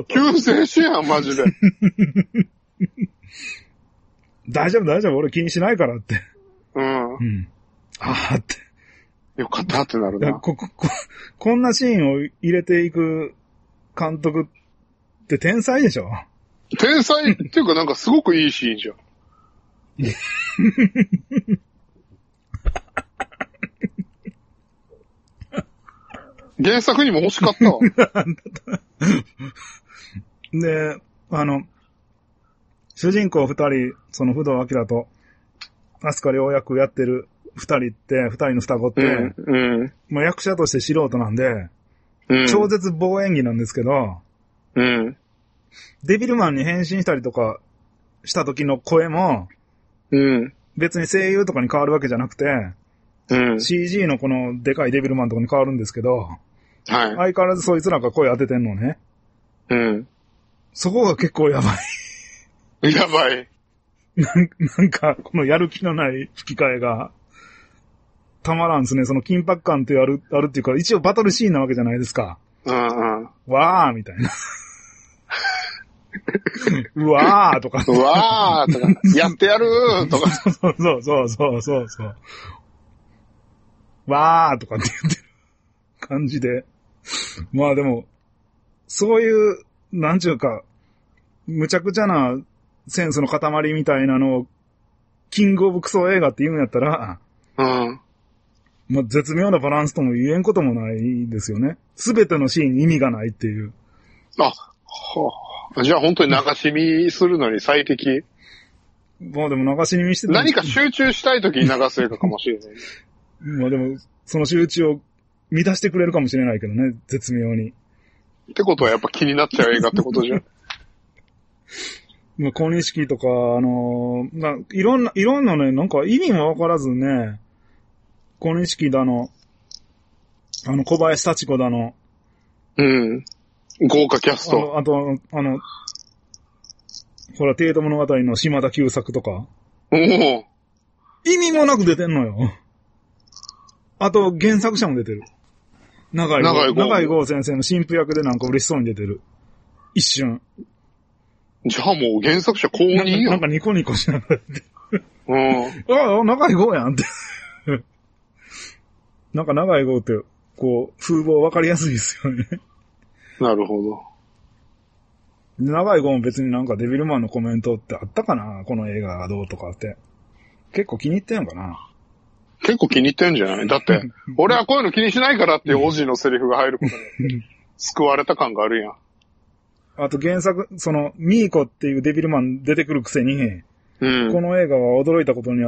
救世主やん、マジで。 大丈夫、俺気にしないからって。 うん。 うん。あーって。 よかったってなるな。 こんなシーンを入れていく監督って天才でしょ？ 天才っていうかなんかすごくいいシーンじゃん。原作にも欲しかったわ。 で、主人公二人、その不動明と、飛鳥良役やってる二人の双子って、まあ役者として素人なんで、超絶棒演技なんですけど、デビルマンに変身したりとかした時の声も、別に声優とかに変わるわけじゃなくて、CG のこのでかいデビルマンとかに変わるんですけど、相変わらずそいつらが声当ててんのね。そこが結構やばい。 やばい。 なんか、このやる気のない吹き替えが、たまらんですね。その緊迫感ってあるっていうか、一応バトルシーンなわけじゃないですか。わーみたいな。うわーとか。 うわーとか。やってやるーとか。 そう。わーとかって言ってる感じで。まあでも、そういう、なんちゅうか、むちゃくちゃなセンスの塊みたいなのを、キングオブクソ映画って言うんやったら、まあ、絶妙なバランスとも言えんこともないですよね。すべてのシーンに意味がないっていう。 じゃあ本当に流し見するのに最適。 まあでも流し見してて何か集中したいときに流す映画かもしれない。 まあでも、その集中を満たしてくれるかもしれないけどね、絶妙に。 ってことはやっぱ気になっちゃう映画ってことじゃん。 まあ、小錦とか、いろんなね、なんか意味もわからずね、小錦だの、小林幸子だの。 豪華キャスト。 あと、ほら、帝都物語の島田久作とか。意味もなく出てんのよ。あと、原作者も出てる。長井豪先生の神父役でなんか嬉しそうに出てる。一瞬。 じゃあもう原作者公認やん。 なんかニコニコしながら出てる。長井豪やんって。なんか長井豪って、こう、風貌わかりやすいですよね。 なるほど。 長井豪も別になんかデビルマンのコメントってあったかな、この映画がどうとかって。結構気に入ってんのかな。 結構気に入ってんじゃない？だって、俺はこういうの気にしないからっていうオジのセリフが入ることに救われた感があるやん。 あと原作、その、ミーコっていうデビルマン出てくるくせに、この映画は驚いたことに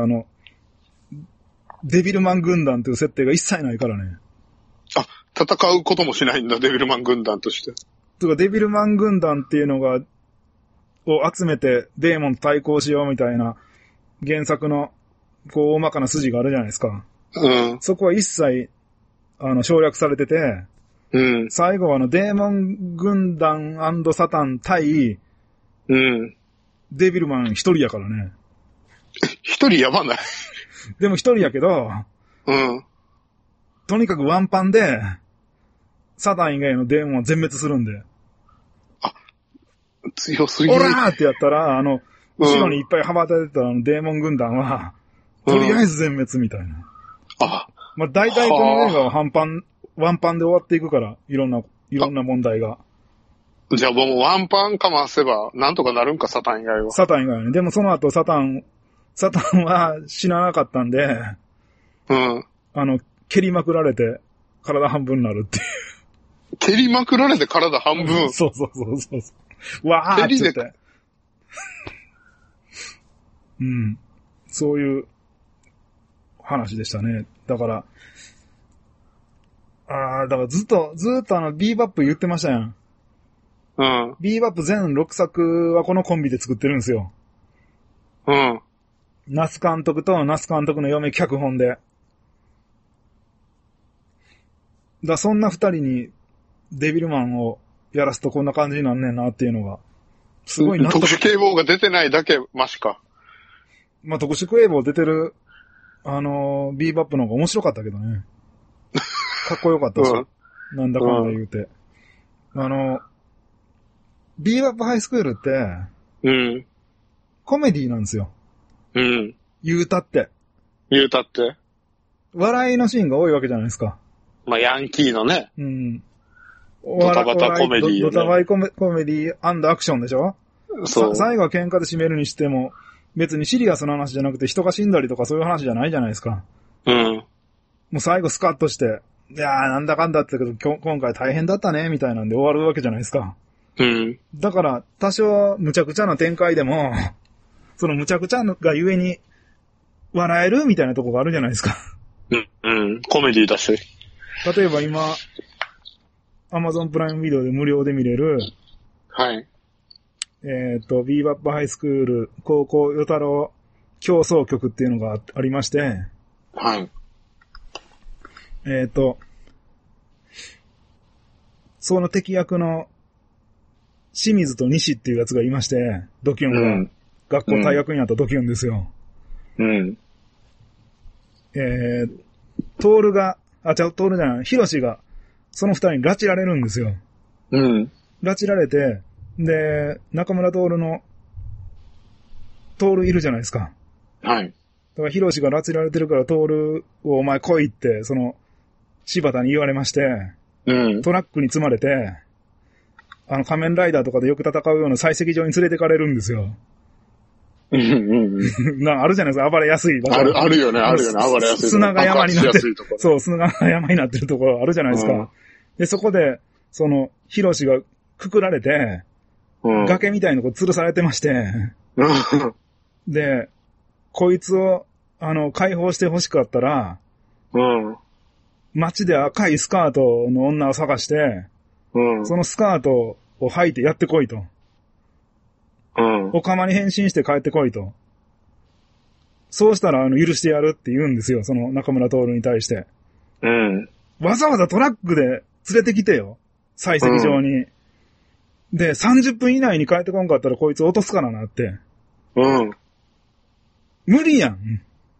デビルマン軍団という設定が一切ないからね。 戦うこともしないんだ、デビルマン軍団として。 とか、デビルマン軍団っていうのを集めてデーモンと対抗しようみたいな原作の、こう、大まかな筋があるじゃないですか。そこは一切、省略されてて、 うん。 最後はデーモン軍団&サタン対、 うん。 デビルマン一人やからね。 一人やばない。 でも一人やけど、 うん。 とにかくワンパンで、サタン以外のデーモンは全滅するんで。 強すぎる。 オラーってやったら、後ろにいっぱい羽ばたいてたデーモン軍団は、とりあえず全滅みたいな。 あ、 まあ、大体この映画はワンパンで終わっていくから、いろんな問題が。 じゃあもうワンパンかませば、なんとかなるんか、サタン以外は。 サタン以外はね。でもその後サタンは死ななかったんで、 うん。 蹴りまくられて、体半分になるっていう。 蹴りまくられて体半分。 そう。わーって言って。うん。そういう話でしたね。だから、だからずっとビーバップ言ってましたやん。 うん。 ビーバップ全6作はこのコンビで作ってるんですよ。 うん。 ナス監督とナス監督の嫁脚本で。そんな二人にデビルマンをやらすとこんな感じになんねんなっていうのが、すごい納得。 特殊警棒が出てないだけマシか。 まあ、特殊警棒出てる、ビーバップの方が面白かったけどね。かっこよかったし、なんだかんだ言うて。ビーバップハイスクールって、コメディなんですよ。言うたって。笑いのシーンが多いわけじゃないですか。 まあ、ヤンキーのね。ドタバタコメディー、ね。 ドタバイコメディー&アクションでしょ？そう。最後は喧嘩で締めるにしても、別にシリアスな話じゃなくて人が死んだりとかそういう話じゃないじゃないですか。もう最後スカッとして、いやーなんだかんだってけど今回大変だったね、みたいなんで終わるわけじゃないですか。だから、多少無茶苦茶な展開でも、その無茶苦茶がゆえに笑えるみたいなとこがあるじゃないですか。 コメディだし。 例えば今、Amazon プライムビデオで無料で見れる、 はい。 ビーバップハイスクール高校与太郎競争曲っていうのがありまして、 はい。 その敵役の清水と西っていうやつがいまして、ドキュンが、学校退学になったドキュンですよ。トールじゃない、ヒロシが、その二人に拉致られるんですよ。拉致られて、で、中村トールいるじゃないですか。 はい。 だからヒロシが拉致られてるからトールをお前来いって、柴田に言われまして、トラックに積まれて、仮面ライダーとかでよく戦うような採石場に連れてかれるんですよ。あるじゃないですか、暴れやすい場所。 あるよね、暴れやすい。 砂が山になってる。そう、砂が山になってるところあるじゃないですか。で、そこで、ヒロシがくくられて、崖みたいなとこ吊るされてまして、で、こいつを、解放して欲しかったら、街で赤いスカートの女を探して、そのスカートを履いてやってこいと。お釜に変身して帰ってこいと。そうしたら、許してやるって言うんですよ、その中村徹に対して。わざわざトラックで連れてきてよ。採石場に。で、30分以内に帰ってこんかったらこいつ落とすからなって。無理やん。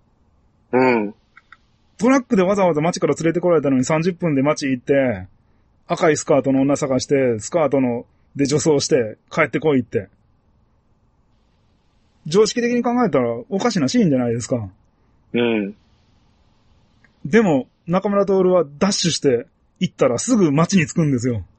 トラックでわざわざ街から連れてこられたのに30分で街行って、赤いスカートの女探して、スカートで女装して帰ってこいって。常識的に考えたらおかしなシーンじゃないですか。でも、中村徹はダッシュして行ったらすぐ街に着くんですよ。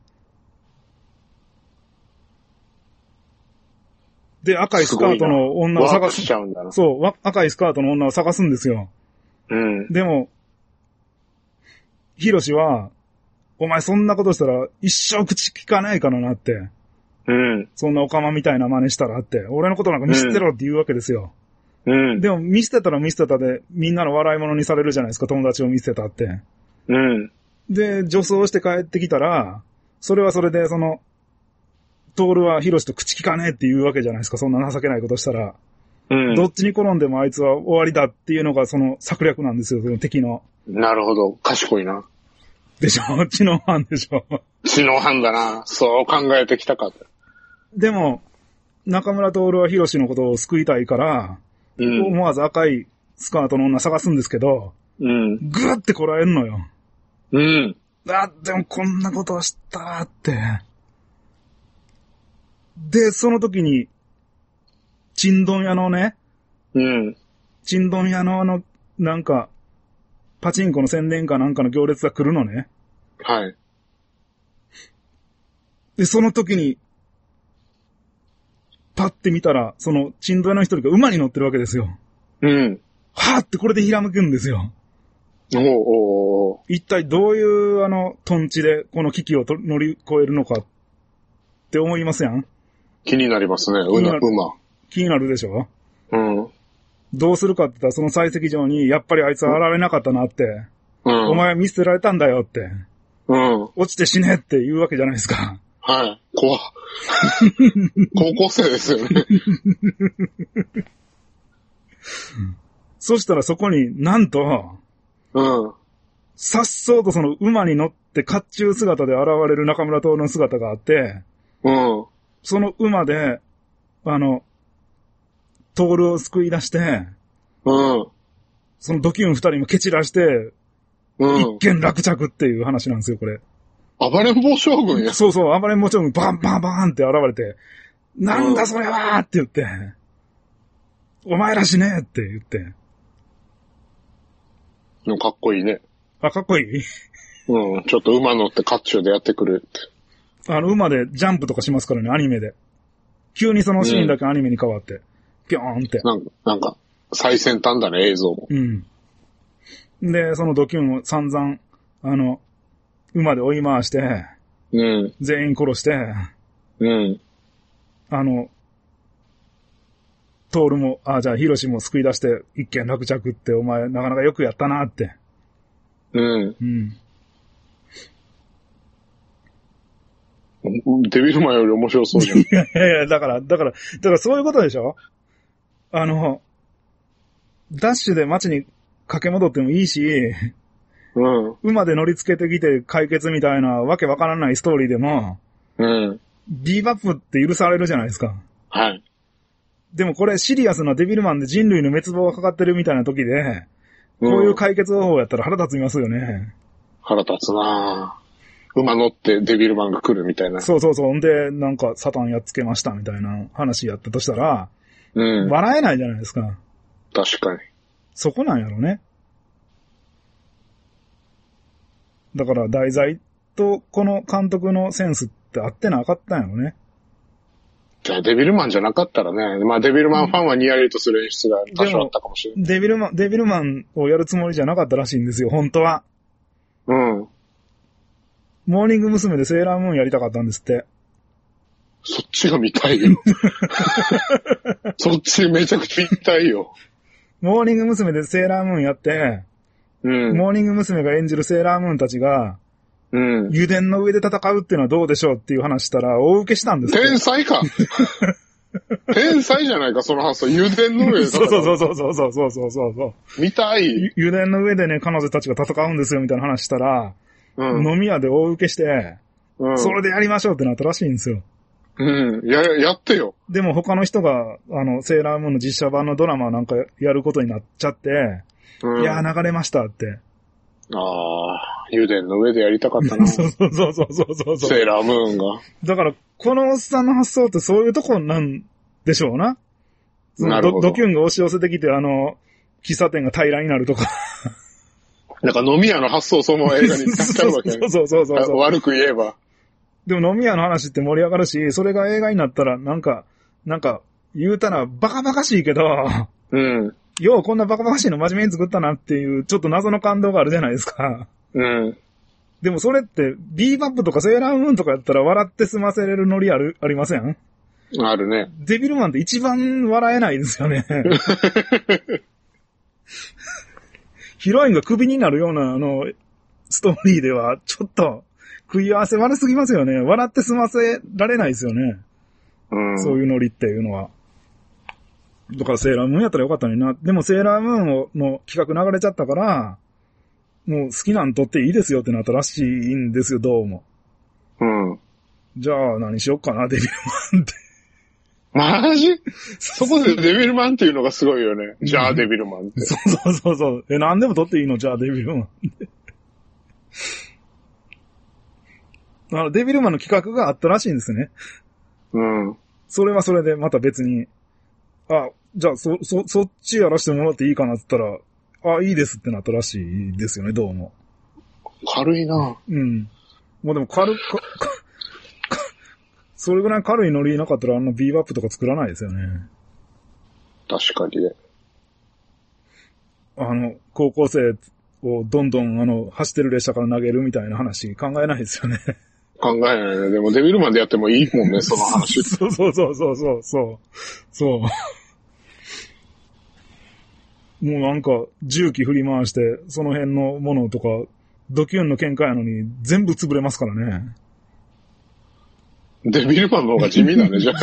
で、赤いスカートの女を探す。そう、赤いスカートの女を探すんですよ。でも、ヒロシは、お前そんなことしたら一生口聞かないからなって。そんなオカマみたいな真似したらって。俺のことなんか見捨てろって言うわけですよ。でも見捨てたら見捨てたでみんなの笑い物にされるじゃないですか、友達を見捨てたって。で、女装して帰ってきたら、それはそれでトールはヒロシと口聞かねえって言うわけじゃないですか、そんな情けないことしたら。どっちに転んでもあいつは終わりだっていうのがその策略なんですよ、その敵の。 なるほど。賢いな。 でしょ知能犯でしょ知能犯だな。そう考えてきたかった。 でも、中村徹はヒロシのことを救いたいから、思わず赤いスカートの女探すんですけど、ぐーってこらえんのよ。でもこんなことをしたらって。で、その時に、チンドン屋のね、チンドン屋のなんか、パチンコの宣伝かなんかの行列が来るのね。 はい。 で、その時に、パッて見たら、その、チンドン屋の一人が馬に乗ってるわけですよ。はーってこれでひらめくんですよ。一体どういうトンチでこの危機を乗り越えるのかって思いますやん。 気になりますね、馬。 気になるでしょ。どうするかって言ったらその採石場にやっぱりあいつは現れなかったなって。お前は見捨てられたんだよって。落ちて死ねって言うわけじゃないですか。 はい。怖高校生ですよね。 そしたらそこになんと、さっそうとその馬に乗って甲冑姿で現れる中村徹の姿があって、その馬で、徹を救い出して、そのドキュン二人も蹴散らして、一件落着っていう話なんですよ、これ。 暴れん坊将軍や。 そうそう、暴れん坊将軍バンバンバンって現れて、なんだそれはって言って、お前らしねえって言って。 でもかっこいいね。 あ、かっこいい？ ちょっと馬乗って甲冑でやってくれって。 馬でジャンプとかしますからね、アニメで。急にそのシーンだけアニメに変わって、ピョーンって。 なんか、最先端だね、映像も。 で、そのドキュンを散々、馬で追い回して、全員殺して、トールも、じゃあヒロシも救い出して一件落着ってお前なかなかよくやったなって。 デビルマンより面白そうじゃん。 いや、だからそういうことでしょ？ダッシュで街に駆け戻ってもいいし、馬で乗り付けてきて解決みたいなわけわからないストーリーでも、ビーバップって許されるじゃないですか。 はい。 でもこれシリアスなデビルマンで人類の滅亡がかかってるみたいな時で、こういう解決方法やったら腹立つみますよね。 腹立つなぁ。馬乗ってデビルマンが来るみたいな。 そう。んで、なんかサタンやっつけましたみたいな話やったとしたら、笑えないじゃないですか。 確かに。 そこなんやろね。だから題材とこの監督のセンスって合ってなかったんやろね。 じゃあデビルマンじゃなかったらね。まあデビルマンファンはニヤリとする演出が多少あったかもしれない。 デビルマンをやるつもりじゃなかったらしいんですよ、本当は。モーニング娘。でセーラームーンやりたかったんですって。 そっちが見たいよ。そっちめちゃくちゃ見たいよ。 モーニング娘。でセーラームーンやって、モーニング娘。が演じるセーラームーンたちが、油田の上で戦うっていうのはどうでしょうっていう話したら、大受けしたんですよ。 天才か天才じゃないか、その発想。油田の上で戦う。 そう。 見たい。 油田の上でね、彼女たちが戦うんですよ、みたいな話したら、飲み屋で大受けして、それでやりましょうってなったらしいんですよ。 やってよ。 でも他の人が、セーラームーンの実写版のドラマなんかやることになっちゃって、いやー流れましたって。 油田の上でやりたかったな。 そう。セーラームーンが。 だから、このおっさんの発想ってそういうとこなんでしょうな。 なるほど。 ドキュンが押し寄せてきて、喫茶店が平らになるとか。 なんか飲み屋の発想その映画に使っちゃうわけね。 そう。 悪く言えば。 でも飲み屋の話って盛り上がるし、それが映画になったら、なんか、言うたらバカバカしいけど、ようこんなバカバカしいの真面目に作ったなっていう、ちょっと謎の感動があるじゃないですか。でもそれって、ビーバップとかセーラームーンとかやったら笑って済ませれるノリありません？ あるね。 デビルマンって一番笑えないですよね。ヒロインがクビになるようなストーリーでは、ちょっと、食い合わせ悪すぎますよね。笑って済ませられないですよね。そういうノリっていうのは。だからセーラームーンやったらよかったのにな。でもセーラームーンの企画流れちゃったから、 もう好きなん撮っていいですよってなったらしいんですよ、どうも。 うん。 じゃあ何しよっかな、デビルマンって。 マジそこでデビルマンっていうのがすごいよね。じゃあデビルマンって。 そう。何でも撮っていいのじゃあデビルマンって。デビルマンの企画があったらしいんですね。 うん。 それはそれでまた別に、じゃあそっちやらせてもらっていいかなって言ったら、いいですってなったらしいですよね、どうも。 軽いな。 うん。もうでもそれぐらい軽いノリなかったらビーバップとか作らないですよね。 確かにね。 高校生をどんどん走ってる列車から投げるみたいな話考えないですよね。 考えないね。でもデビルマンでやってもいいもんね、その話。 そう。もうなんか重機振り回してその辺のものとかドキュンの喧嘩やのに全部潰れますからね。 デビルマンの方が地味だね、じゃあ。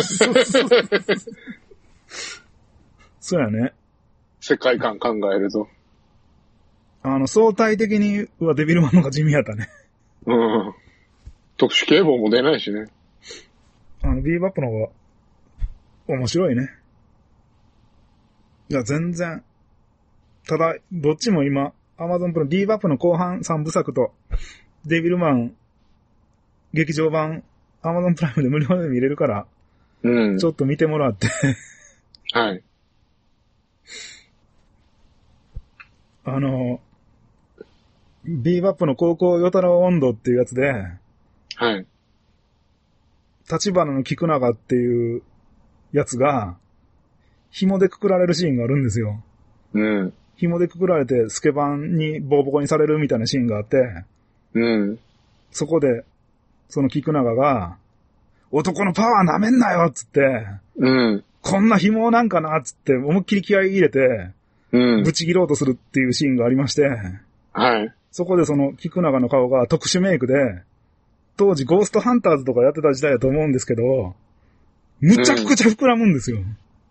そうやね。 世界観考えると。 相対的にはデビルマンの方が地味やったね。 うん。特殊警棒も出ないしね。 ビーバップの方が面白いね。いや、全然。ただ、どっちも今、アマゾンプライム、ビーバップの後半3部作と、デビルマン、劇場版、アマゾンプライムで無料で見れるから、 うん。 ちょっと見てもらって。 はい。 ビーバップの高校ヨタラ温度っていうやつで、 はい。 立花の菊永っていうやつが、紐でくくられるシーンがあるんですよ。 うん。 紐でくくられてスケバンにボコボコにされるみたいなシーンがあって、 うん。 そこで、その菊永が、男のパワー舐めんなよっつって、 うん。 こんな紐なんかなっつって思いっきり気合い入れて、 うん。 ぶち切ろうとするっていうシーンがありまして、 はい。 そこでその菊永の顔が特殊メイクで、当時ゴーストハンターズとかやってた時代だと思うんですけど、むちゃくちゃ膨らむんですよ。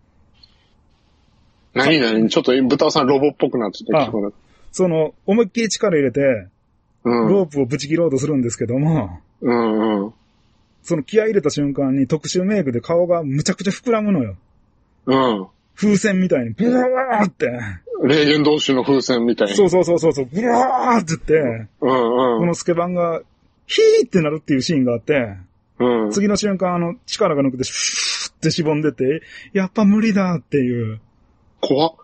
何ちょっと豚さんロボっぽくなってた。 その、思いっきり力入れて、 うん、 ロープをぶち切ろうとするんですけども、 うんうん、 その気合い入れた瞬間に特殊メイクで顔がむちゃくちゃ膨らむのよ。 うん。 風船みたいに、ブワーって。 霊言同士の風船みたいに。 そう、ブワーって言って、 うんうん、 このスケバンが、ヒーってなるっていうシーンがあって、 うん、 次の瞬間力が抜けて、シューってしぼんでて、やっぱ無理だっていう。 怖っ。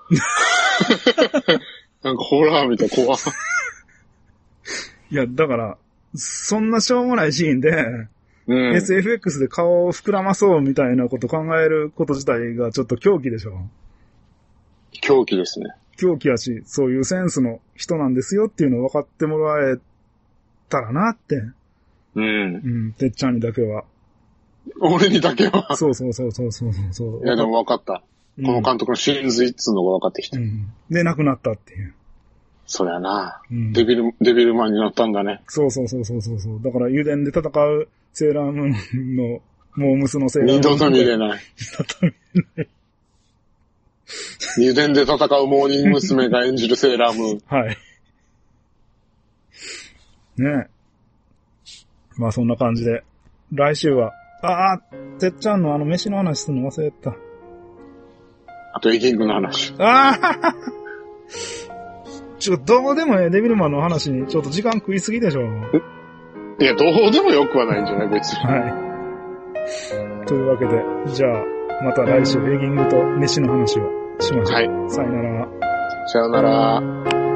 なんかホラーみたい、怖っ。 いや、だから、そんなしょうもないシーンで、うん、SFX で顔を膨らまそうみたいなこと考えること自体がちょっと狂気でしょ。 狂気ですね。 狂気やし、そういうセンスの人なんですよっていうのを分かってもらえたらなって。 うん。 うん、てっちゃんにだけは。 俺にだけは。 そう。 いや、でも分かった。この監督の真髄っつうのが分かってきて。 うん。で、亡くなったっていう。 そりゃな、 うん、 デビルマンになったんだね。 そう。だから油田で戦うセーラームーンの、モームスのセーラームーン。 二度と見れない。油田で戦うモーニング娘。が演じるセーラームーン。 はい。ねえ。まあそんな感じで。来週は、てっちゃんの飯の話するの忘れた。 あとエギングの話。 どうでもデビルマンの話にちょっと時間食いすぎでしょ。 いや、どうでもよくはないんじゃない別に。 はい。というわけで、じゃあ、また来週エギングと飯の話をしましょう。はい。さよなら。 さよなら。